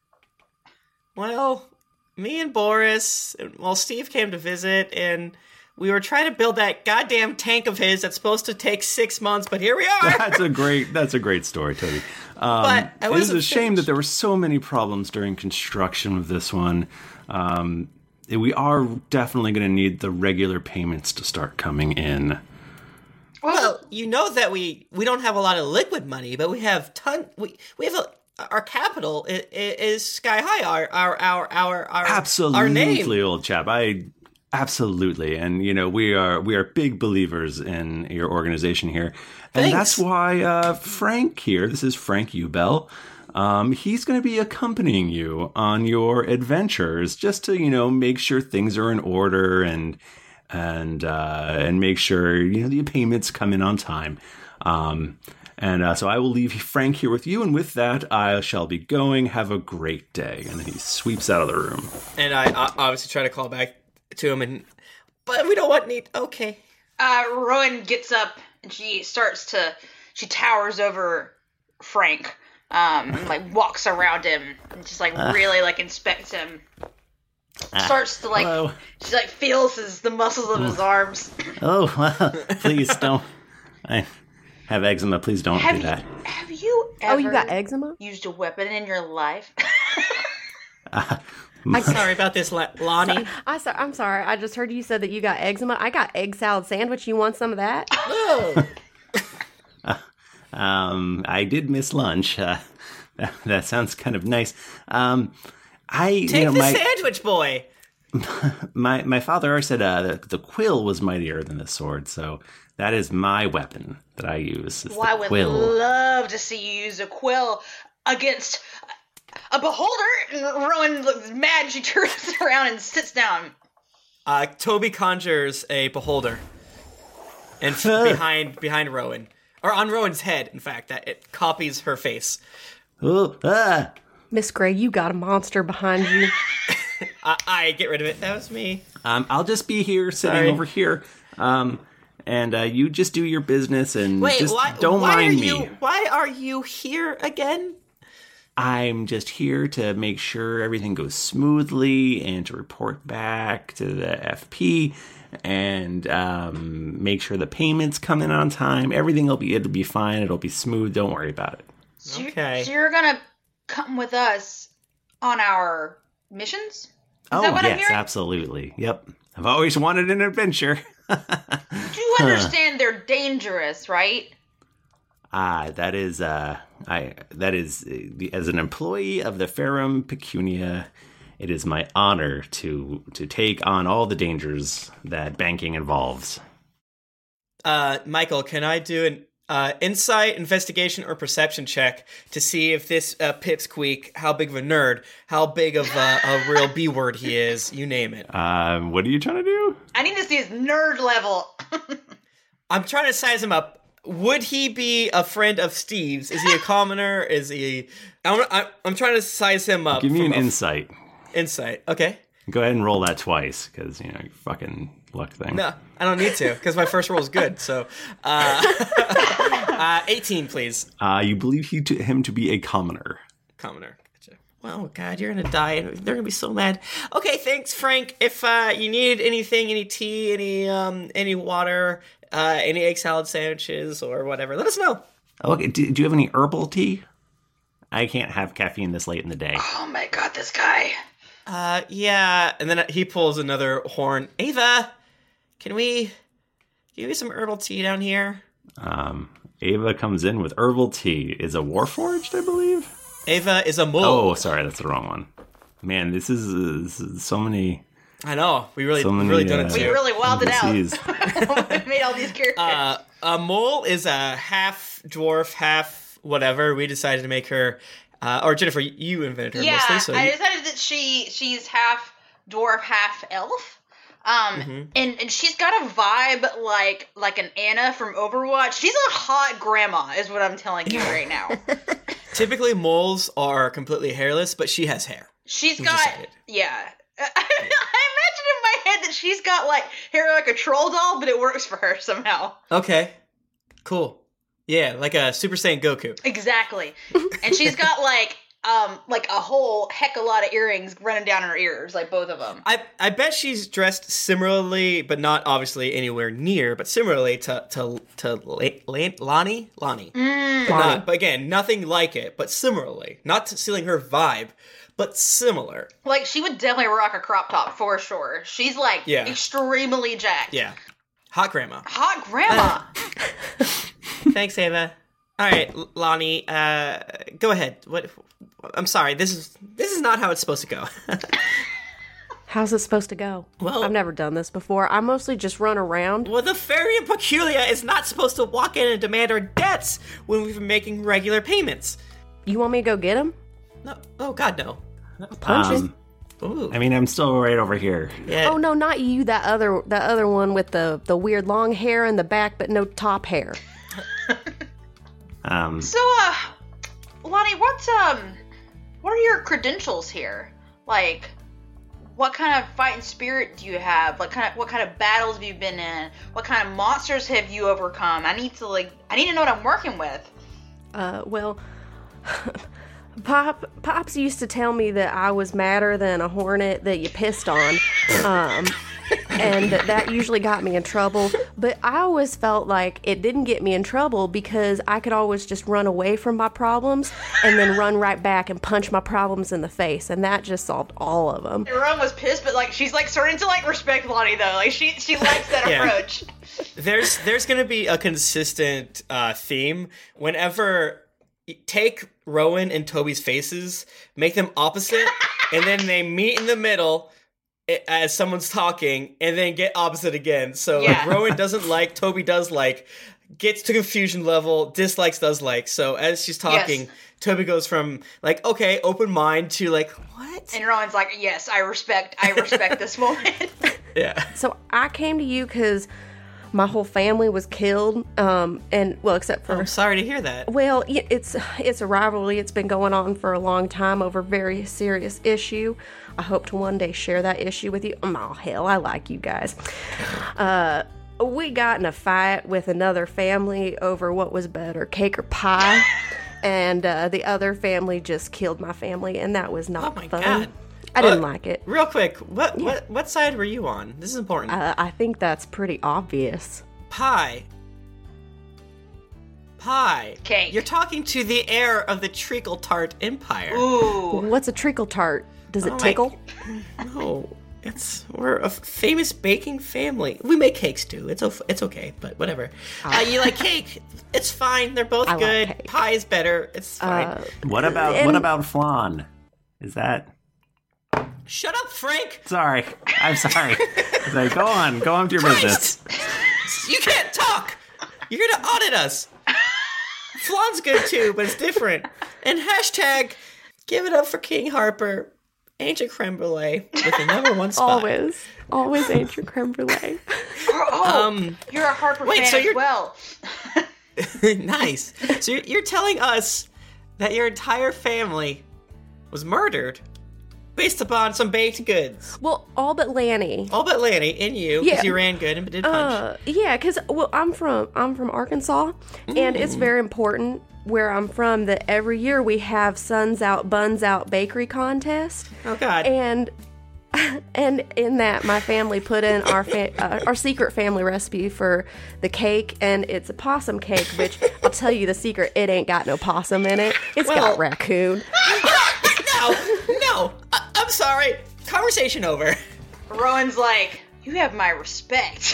Well, me and Boris, well, Steve came to visit, and we were trying to build that goddamn tank of his that's supposed to take six months, but here we are. That's a great. That's a great story, Toby. Um, But I it is a wasn't shame that there were so many problems during construction of this one. Um, we are definitely going to need the regular payments to start coming in. Well, you know that we we don't have a lot of liquid money, but we have ton. We we have a. Our capital is, is sky high. Our our our our our Absolutely, our name. old chap. I absolutely, and you know we are we are big believers in your organization here, and Thanks. that's why uh, Frank here. This is Frank Ubel. Um, he's going to be accompanying you on your adventures, just to you know make sure things are in order and and uh, and make sure you know the payments come in on time. Um, and uh, so I will leave Frank here with you, and with that, I shall be going. Have a great day. And then he sweeps out of the room. And I, I obviously try to call back to him, and but we don't want need. Okay. Uh, Rowan gets up and she starts to. She towers over Frank. Um, and, like walks around him and just like Uh. really like inspects him. Ah, Starts to like. hello. She like feels his the muscles of his arms. Oh, well, please don't. I have eczema. Please don't Have do you- that. Have you ever? Oh, you got eczema? Used a weapon in your life? I'm sorry about this, La- Lonnie. I so, I'm sorry. I just heard you said that you got eczema. I got egg salad sandwich. You want some of that? Oh. Um, I did miss lunch. Uh, that, that sounds kind of nice. Um, I Take you know the my sandwich, boy. my my father always said uh, the, the quill was mightier than the sword, so that is my weapon that I use. It's Well, I the would quill. love to see you use a quill against a beholder. And Rowan looks mad. She turns around and sits down. Uh, Toby conjures a beholder, and behind behind Rowan, or on Rowan's head, in fact, that it copies her face. Oh, ah. Miss Gray, you got a monster behind you. I, I get rid of it. That was me. Um, I'll just be here, sitting Sorry. over here, um, and uh, you just do your business and Wait, just why, don't why mind are me. you? Why are you here again? I'm just here to make sure everything goes smoothly and to report back to the F P and um, make sure the payments come in on time. Everything will be it'll be fine. It'll be smooth. Don't worry about it. So you're- Okay. So you're gonna come with us on our missions? Is oh that what I'm yes, hearing? absolutely. Yep. I've always wanted an adventure. You understand they're dangerous, right? Ah, that is uh, I that is uh, the- as an employee of the Ferrum Pecunia, it is my honor to to take on all the dangers that banking involves. Uh, Michael, can I do an uh, insight, investigation, or perception check to see if this uh, Pipsqueak, how big of a nerd, how big of a, a real B word he is? You name it. Um, what are you trying to do? I need to see his nerd level. I'm trying to size him up. Would he be a friend of Steve's? Is he a commoner? Is he? I'm, I'm, I'm trying to size him up. Give me from an a- insight. Insight. Okay. Go ahead and roll that twice, because you know your fucking luck thing. No, I don't need to because my first roll is good. So, uh, uh, eighteen, please. Uh, you believe he to, him to be a commoner. Commoner. Gotcha. Oh God, you're gonna die, and they're gonna be so mad. Okay, thanks, Frank. If uh, you need anything, any tea, any um, any water, uh, any egg salad sandwiches, or whatever, let us know. Okay, do, do you have any herbal tea? I can't have caffeine this late in the day. Oh my god, this guy. Uh, yeah. And then he pulls another horn. Ava, can we give me some herbal tea down here? Um, Ava comes in with herbal tea. Is a warforged, I believe. Ava is a mole. Oh, sorry, that's the wrong one. Man, this is, uh, this is so many. I know. We really, so we many, really done uh, it We too. really wilded out. N P Cs. We made all these characters. Uh, a mole is a half dwarf, half whatever. We decided to make her, uh, or Jennifer, you invented her yeah, mostly. So I you, decided that she she's half dwarf, half elf. Um, Mm-hmm. and, and she's got a vibe like like an Anna from Overwatch. She's a hot grandma, is what I'm telling you right now. typically moles are completely hairless, but she has hair. She's We got decided. yeah. I imagine in my head that she's got like hair like a troll doll, but it works for her somehow. Okay, cool. Yeah, like a Super Saiyan Goku. Exactly. And she's got like um like a whole heck of a lot of earrings running down her ears, like both of them. I I bet she's dressed similarly, but not obviously anywhere near, but similarly to to to La- La- Lonnie Lonnie. Mm. But, not, but again, nothing like it, but similarly, not stealing her vibe, but similar. Like she would definitely rock a crop top for sure. She's like Yeah. extremely jacked. Yeah, hot grandma. Hot grandma. Thanks, Ava. All right, L- Lonnie, uh, go ahead. What? I'm sorry. This is this is not how it's supposed to go. How's it supposed to go? Well- I've never done this before. I mostly just run around. Well, the Fairy Peculia is not supposed to walk in and demand our debts when we've been making regular payments. You want me to go get him? No. Oh God, no. Punch him. Um, Ooh. I mean, I'm still right over here. Yeah. Oh no, not you. That other, that other one with the the weird long hair in the back, but no top hair. Um, So uh Lonnie, what's um what are your credentials here? Like what kind of fighting spirit do you have? Like kind of what kind of battles have you been in? What kind of monsters have you overcome? I need to like I need to know what I'm working with. Uh, well, Pop Pops used to tell me that I was madder than a hornet that you pissed on, um, and that that usually got me in trouble. But I always felt like it didn't get me in trouble because I could always just run away from my problems and then run right back and punch my problems in the face, and that just solved all of them. Ron was pissed, but like she's like starting to like respect Lonnie though. Like she she likes that Yeah. approach. There's there's gonna be a consistent uh, theme whenever take Rowan and Toby's faces, make them opposite, and then they meet in the middle. as someone's talking and then get opposite again. So Yeah. like Rowan doesn't like, Toby does like, gets to confusion level, dislikes, does like. So as she's talking, Yes. Toby goes from like, okay, open mind to like, what? And Rowan's like, yes, I respect, I respect this woman. Yeah. So I came to you because my whole family was killed, um, and well, except for I'm sorry to hear that. well, y- it's it's a rivalry. It's been going on for a long time over a very serious issue. I hope to one day share that issue with you. Oh hell, I like you guys. Uh, we got in a fight with another family over what was better, cake or pie, and uh, the other family just killed my family, and that was not Oh my fun. God. I didn't Uh, like it. Real quick, what what what side were you on? This is important. Uh, I think that's pretty obvious. Pie. Pie. Cake. You're talking to the heir of the Treacle Tart Empire. Ooh. What's a treacle tart? Does it Oh my- tickle? No, it's we're a f- famous baking family. We make cakes too. It's o- it's okay, but whatever. Uh, you like cake? It's fine. They're both I like good. cake. Pie is better. It's fine. Uh, What about And- what about flan? Is that Shut up, Frank. sorry? I'm sorry. Like, go on, go on with your business. You can't talk. You're gonna audit us. Flan's good too, but it's different. And hashtag give it up for King Harper, ancient creme brulee with the number one spot. Always. Always ancient creme brulee. Oh, Um, you're a Harper wait, fan so as you're- well. Nice. So you're, you're telling us that your entire family was murdered based upon some baked goods. Well, all but Lanny. All but Lanny and you, because Yeah. you ran good and did punch. Uh, yeah, because well, I'm from I'm from Arkansas, and it's Mm. very important where I'm from that every year we have Suns Out Buns Out bakery contest, oh God. and and in that my family put in our fa- uh, our secret family recipe for the cake, and it's a possum cake. Which I'll tell you the secret: it ain't got no possum in it. It's Well- got raccoon. no, no. I- I'm sorry. Conversation over. Rowan's like, you have my respect.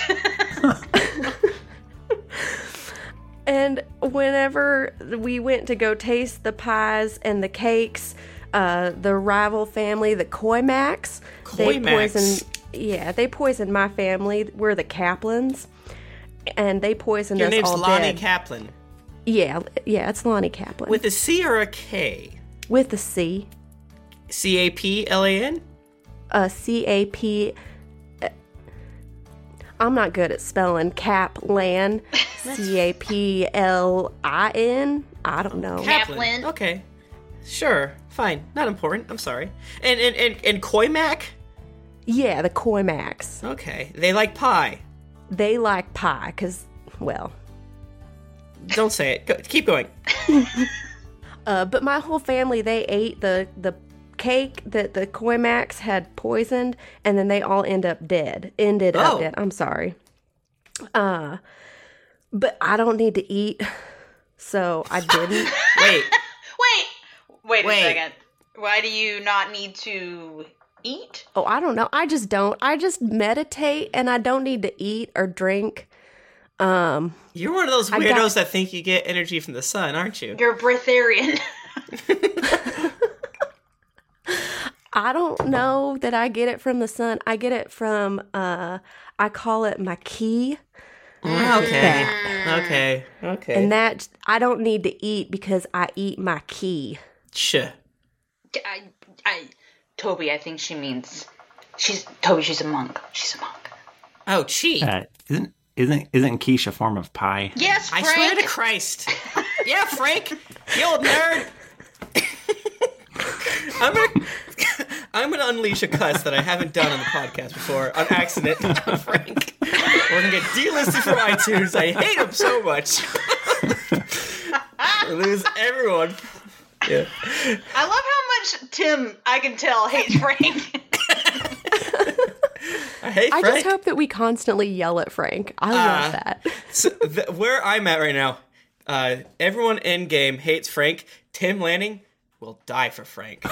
And whenever we went to go taste the pies and the cakes, uh, the rival family, the Koimacs, they Koimacs? poisoned. Yeah, they poisoned my family. We're the Kaplans, and they poisoned Your us name's all Lonnie dead. Kaplan. yeah, yeah, it's Lonnie Kaplan With a C or a K? with the C, C A P L A N? uh, C A P. I'm not good at spelling Kaplan. C A P L I N. I don't know. Kaplan. Okay. Sure. Fine. Not important. I'm sorry. And and and, and Koimak? Yeah, the Koimacs. Okay. They like pie. They like pie because, well, Don't say it. Go, keep going. uh, but my whole family, they ate the, the cake that the Koimacs had poisoned, and then they all end up dead. Ended Oh. up dead. I'm sorry. Uh, but I don't need to eat, so I didn't. Wait. Wait, wait, Wait. a second. Why do you not need to eat? Oh, I don't know. I just don't. I just meditate, and I don't need to eat or drink. Um, You're one of those I weirdos got- that think you get energy from the sun, aren't you? You're a breatharian. I don't know that I get it from the sun. I get it from, uh, I call it my key. Okay. Okay. Okay. And that, I don't need to eat because I eat my key. Sure. I, I, Toby, I think she means, she's, Toby, she's a monk. She's a monk. Oh, cheat. Uh, isn't isn't isn't quiche a form of pie? Yes, I Frank. swear to Christ. Yeah, Frank, you old nerd. I'm gonna, I'm gonna unleash a cuss that I haven't done on the podcast before on accident on Frank. We're gonna get delisted from iTunes. I hate him so much. I lose everyone. Yeah. I love how much Tim, I can tell, hates Frank. I hate I Frank. just hope that we constantly yell at Frank. I Uh, love that. So th- where I'm at right now, uh, everyone in game hates Frank. Tim Lanning will die for Frank.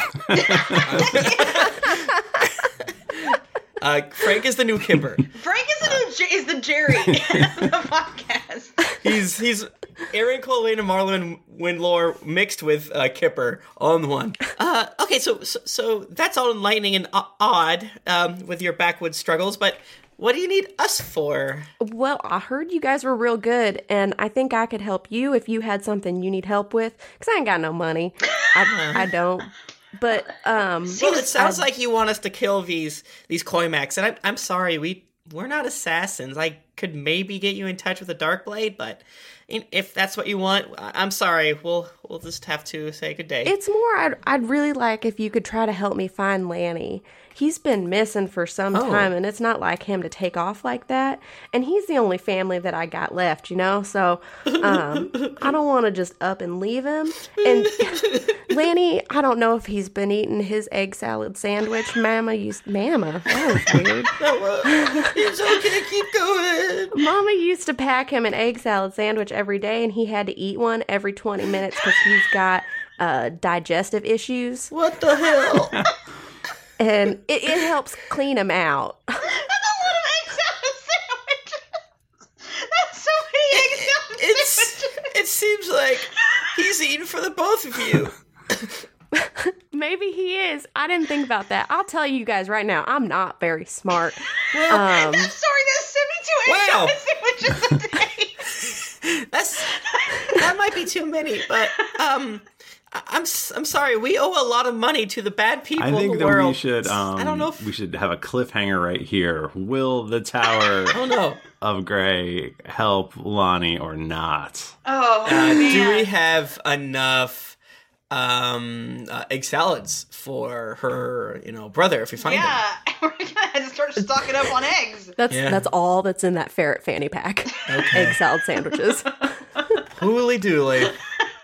uh, Frank is the new Kipper. Frank is the, new, J- is the Jerry of the podcast. he's he's Aaron Cole, Lane, and Marlon Windlore mixed with uh, Kipper all in one. Uh, okay, so, so so that's all enlightening and odd um, with your backwoods struggles, but what do you need us for? Well, I heard you guys were real good, and I think I could help you if you had something you need help with, because I ain't got no money. I, I don't. But, um... Well, it sounds I, like you want us to kill these these Koimacs, and I'm, I'm sorry, we, we're not assassins. I could maybe get you in touch with a Darkblade, but if that's what you want, I'm sorry. We'll we'll just have to say good day. It's more, I'd, I'd really like if you could try to help me find Lanny. He's been missing for some Oh. time, and it's not like him to take off like that. And he's the only family that I got left, you know? So um, I don't want to just up and leave him. And Lanny, I don't know if he's been eating his egg salad sandwich. Mama used... Mama? That was weird. It's okay, keep going. Mama used to pack him an egg salad sandwich every day, and he had to eat one every twenty minutes because he's got uh, digestive issues. What the hell? And it, it helps clean him out. That's a lot of egg salad sandwiches. That's so many egg salad It's, sandwiches. it seems like he's eating for the both of you. Maybe he is. I didn't think about that. I'll tell you guys right now, I'm not very smart. Well, um, I'm sorry, that's seventy-two egg Wow. salad sandwiches a day. That's that might be too many, but um, I- I'm s- I'm sorry. We owe a lot of money to the bad people I in think the that world. we should. Um, I don't know if we should have a cliffhanger right here. Will the Tower oh no. of Grey help Lonnie or not? Oh, Uh, man. do we have enough um, uh, egg salads for her, you know, brother if we find him? Yeah, we're gonna have to start stocking up on eggs. That's Yeah. that's all that's in that ferret fanny pack. Okay. Egg salad sandwiches. Hooly dooly.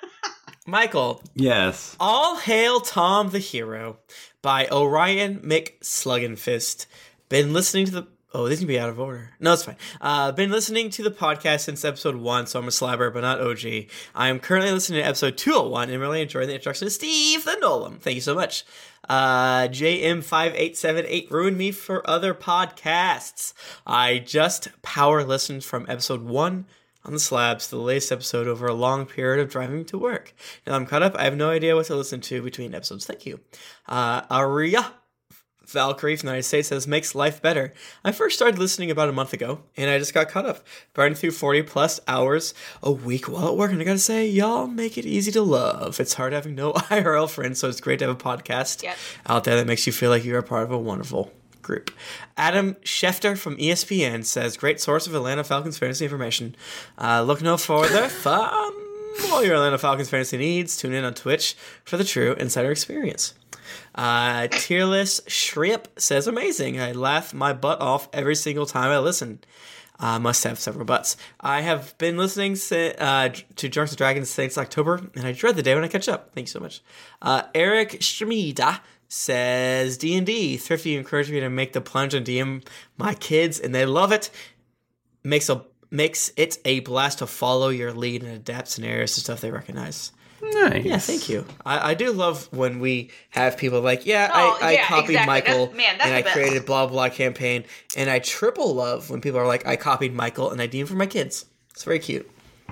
Michael, Yes. All Hail Tom the Hero by Orion McSlugginfist. Been listening to the... Oh, this can be out of order. No, it's fine. Uh, been listening to the podcast since episode one, so I'm a slabber, but not O G. I am currently listening to episode two oh one and really enjoying the introduction to Steve the Nolan. Thank you so much. Uh, J M five eight seven eight ruined me for other podcasts. I just power listened from episode one on the slabs to the latest episode over a long period of driving to work. Now I'm caught up. I have no idea what to listen to between episodes. Thank you. Uh, Aria Valkyrie from the United States says, makes life better. I first started listening about a month ago, and I just got caught up, burning through forty plus hours a week while at work, and I gotta say, y'all make it easy to love. It's hard having no I R L friends, so it's great to have a podcast Yep. out there that makes you feel like you're a part of a wonderful group. Adam Schefter from E S P N says, great source of Atlanta Falcons fantasy information. Uh, look no further from all your Atlanta Falcons fantasy needs. Tune in on Twitch for the true insider experience. Uh, Tearless Shrimp says, amazing. I laugh my butt off every single time I listen. Uh, must have several butts. I have been listening si- uh, to Drunks and Dragons since October, and I dread the day when I catch up. Thank you so much. Uh, Eric Schmida says, D and D. Thrifty encouraged me to make the plunge and D M my kids, and they love it. Makes a makes it a blast to follow your lead and adapt scenarios to stuff they recognize. Nice. Yeah, thank you. I, I do love when we have people like, yeah, Oh, I, I yeah, copied exactly. Michael That's- man, that's and I the best. created blah blah campaign, and I triple love when people are like, I copied Michael and I D M for my kids. It's very cute.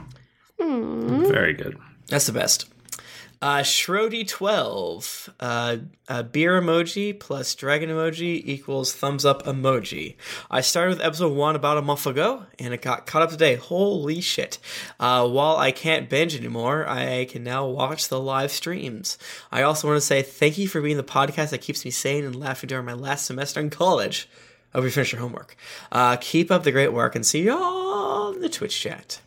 Very good. That's the best. Uh, Shrody twelve, uh, uh, beer emoji plus dragon emoji equals thumbs up emoji. I started with episode one about a month ago, and it got caught up today. Holy shit. Uh, while I can't binge anymore, I can now watch the live streams. I also want to say thank you for being the podcast that keeps me sane and laughing during my last semester in college. I hope you finish your homework. Uh, keep up the great work, and see y'all in the Twitch chat.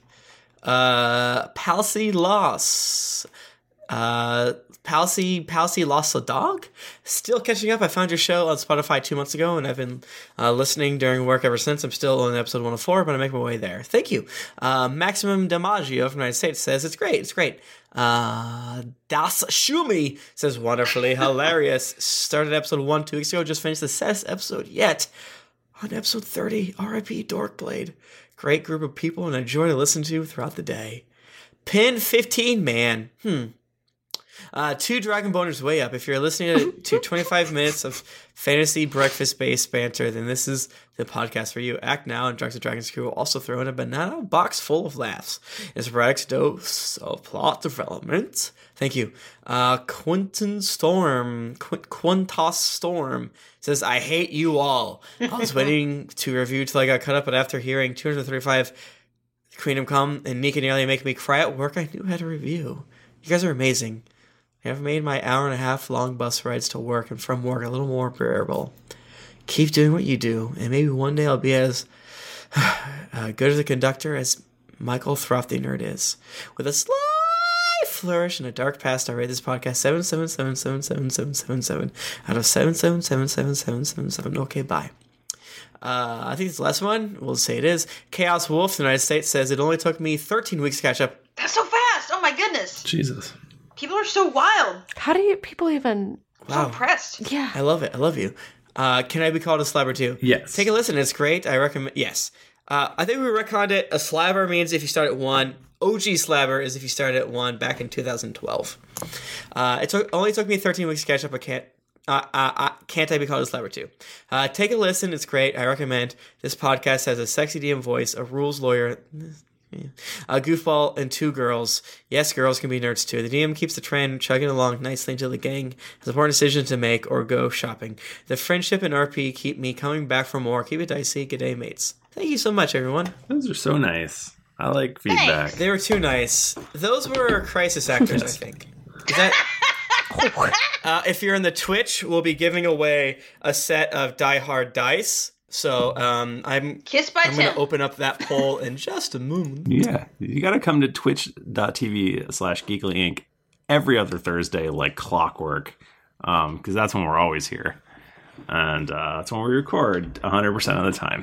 Uh, Palsy Loss. Uh, Palsy, Palsy lost a dog? Still catching up. I found your show on Spotify two months ago, and I've been uh, listening during work ever since. I'm still on episode one oh four, but I make my way there. Thank you. Uh, Maximum Damaggio from the United States says, it's great, it's great. Uh, Das Shumi says, wonderfully hilarious. Started episode one two weeks ago, just finished the saddest episode yet. On episode thirty, R I P Dorkblade. Great group of people and a joy to listen to throughout the day. Pin fifteen man. Hmm. Uh, two Dragon Boners way up. If you're listening to, to twenty-five minutes of fantasy breakfast-based banter, then this is the podcast for you. Act Now and Drunks and Dragons Crew will also throw in a banana box full of laughs. It's a sporadic dose of plot development. Thank you. Uh, Quentin Storm, Qu- Quintos Storm says, I hate you all. I was waiting to review till I got cut up, but after hearing two hundred thirty-five Queendom Come and Nika nearly make me cry at work, I knew how to review. You guys are amazing. You have made my hour and a half long bus rides to work and from work a little more bearable. Keep doing what you do, and maybe one day I'll be as uh, good as a conductor as Michael Throfty Nerd is. With a slight flourish and a dark past, I rate this podcast seven seven seven seven seven seven seven seven out of seven seven seven seven seven seven seven. Okay, bye. Uh, I think it's the last one. We'll say it is. Chaos Wolf, the United States, says it only took me thirteen weeks to catch up. That's so fast! Oh my goodness! Jesus. People are so wild. How do you people even... I'm so impressed. Yeah. I love it. I love you. Uh, can I be called a slabber too? Yes. Take a listen. It's great. I recommend... Yes. Uh, I think we recommend it. A slabber means if you start at one. O G slabber is if you started at one back in two thousand twelve. Uh, it took, only took me thirteen weeks to catch up. I can't... Uh, uh, uh, can't I be called a slabber too? Uh, take a listen. It's great. I recommend. This podcast has a sexy D M voice, a rules lawyer... Yeah. A goofball and two girls. Yes, girls can be nerds too. The D M keeps the trend chugging along nicely until the gang has an important decision to make or go shopping. The friendship and R P keep me coming back for more. Keep it dicey. Good day, mates. Thank you so much, everyone. Those are so nice. I like feedback. Thanks. They were too nice. Those were crisis actors, I think. Is that... uh, if you're in the Twitch, we'll be giving away a set of Die Hard dice. So um, I'm Kiss by I'm going Tim. to open up that poll in just a moment. Yeah. You got to come to twitch.tv slash geekly inc every other Thursday like clockwork because um, that's when we're always here. And uh, that's when we record one hundred percent of the time.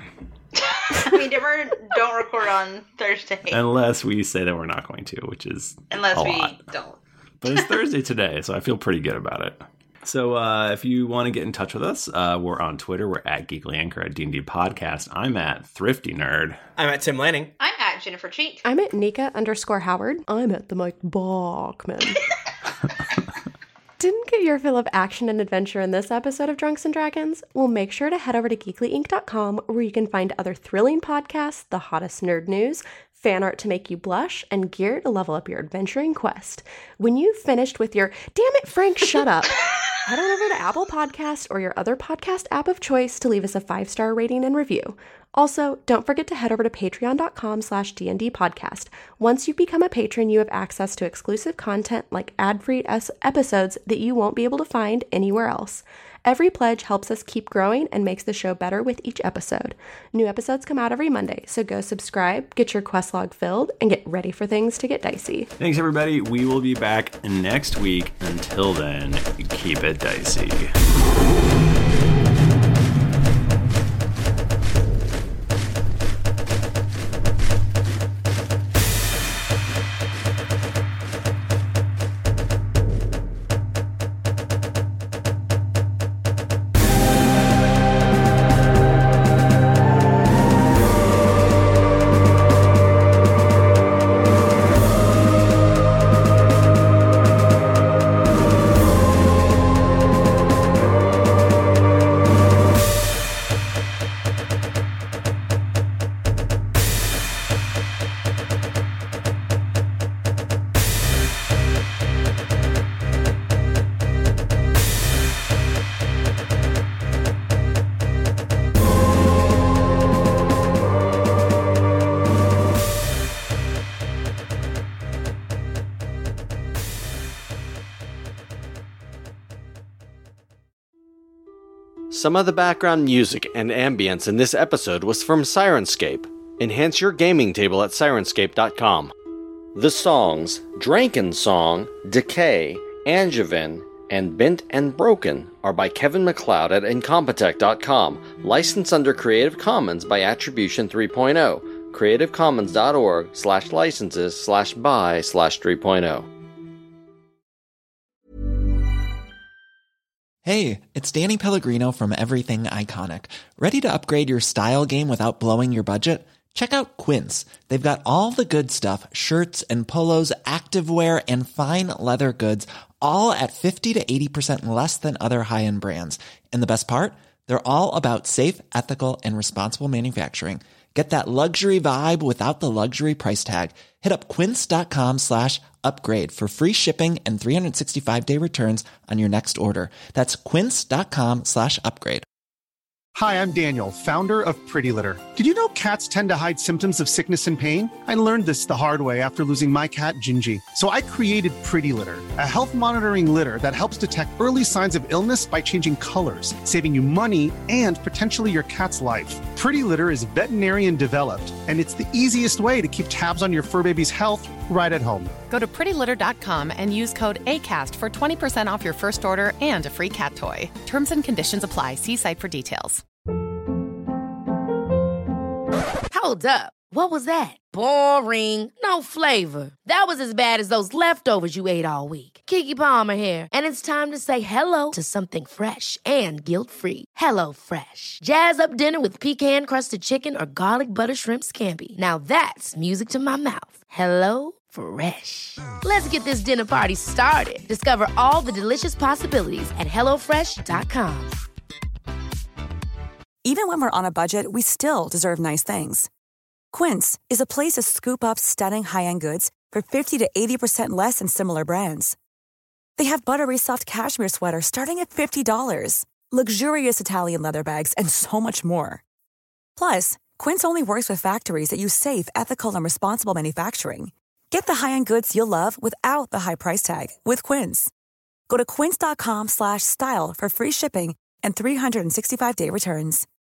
We never don't record on Thursday. Unless we say that we're not going to, which is Unless a we lot. don't. But it's Thursday today, so I feel pretty good about it. So uh, if you want to get in touch with us, uh, we're on Twitter. We're at Geekly Inc or at D and D Podcast. I'm at Thrifty Nerd. I'm at Tim Lanning. I'm at Jennifer Cheek. I'm at Nika underscore Howard. I'm at the Mike Bachman. Didn't get your fill of action and adventure in this episode of Drunks and Dragons? Well, make sure to head over to geekly inc dot com where you can find other thrilling podcasts, the hottest nerd news, fan art to make you blush, and gear to level up your adventuring quest. When you've finished with your, damn it, Frank, shut up, head on over to Apple Podcast or your other podcast app of choice to leave us a five-star rating and review. Also, don't forget to head over to patreon.com slash D&D podcast. Once you've become a patron, you have access to exclusive content like ad-free episodes that you won't be able to find anywhere else. Every pledge helps us keep growing and makes the show better with each episode. New episodes come out every Monday, so go subscribe, get your quest log filled, and get ready for things to get dicey. Thanks, everybody. We will be back next week. Until then, keep it dicey. Some of the background music and ambience in this episode was from Sirenscape. Enhance your gaming table at Sirenscape dot com. The songs Dranken Song, Decay, Angevin, and Bent and Broken are by Kevin MacLeod at Incompetech dot com, licensed under Creative Commons by Attribution three point oh, creative commons dot org slash licenses slash by slash 3.0. Hey, it's Danny Pellegrino from Everything Iconic. Ready to upgrade your style game without blowing your budget? Check out Quince. They've got all the good stuff, shirts and polos, activewear, and fine leather goods, all at fifty to eighty percent less than other high-end brands. And the best part? They're all about safe, ethical, and responsible manufacturing. Get that luxury vibe without the luxury price tag. Hit up quince.com slash upgrade for free shipping and three sixty-five day returns on your next order. That's quince.com slash upgrade. Hi, I'm Daniel, founder of Pretty Litter. Did you know cats tend to hide symptoms of sickness and pain? I learned this the hard way after losing my cat, Gingy. So I created Pretty Litter, a health monitoring litter that helps detect early signs of illness by changing colors, saving you money and potentially your cat's life. Pretty Litter is veterinarian developed, and it's the easiest way to keep tabs on your fur baby's health right at home. Go to pretty litter dot com and use code ACAST for twenty percent off your first order and a free cat toy. Terms and conditions apply. See site for details. Hold up. What was that? Boring. No flavor. That was as bad as those leftovers you ate all week. Keke Palmer here, and it's time to say hello to something fresh and guilt-free. Hello Fresh. Jazz up dinner with pecan-crusted chicken or garlic butter shrimp scampi. Now that's music to my mouth. Hello Fresh. Let's get this dinner party started. Discover all the delicious possibilities at hello fresh dot com. Even when we're on a budget, we still deserve nice things. Quince is a place to scoop up stunning high-end goods for fifty to eighty percent less than similar brands. They have buttery soft cashmere sweaters starting at fifty dollars, luxurious Italian leather bags, and so much more. Plus, Quince only works with factories that use safe, ethical, and responsible manufacturing. Get the high-end goods you'll love without the high price tag with Quince. Go to quince.com slash style for free shipping and three sixty-five day returns.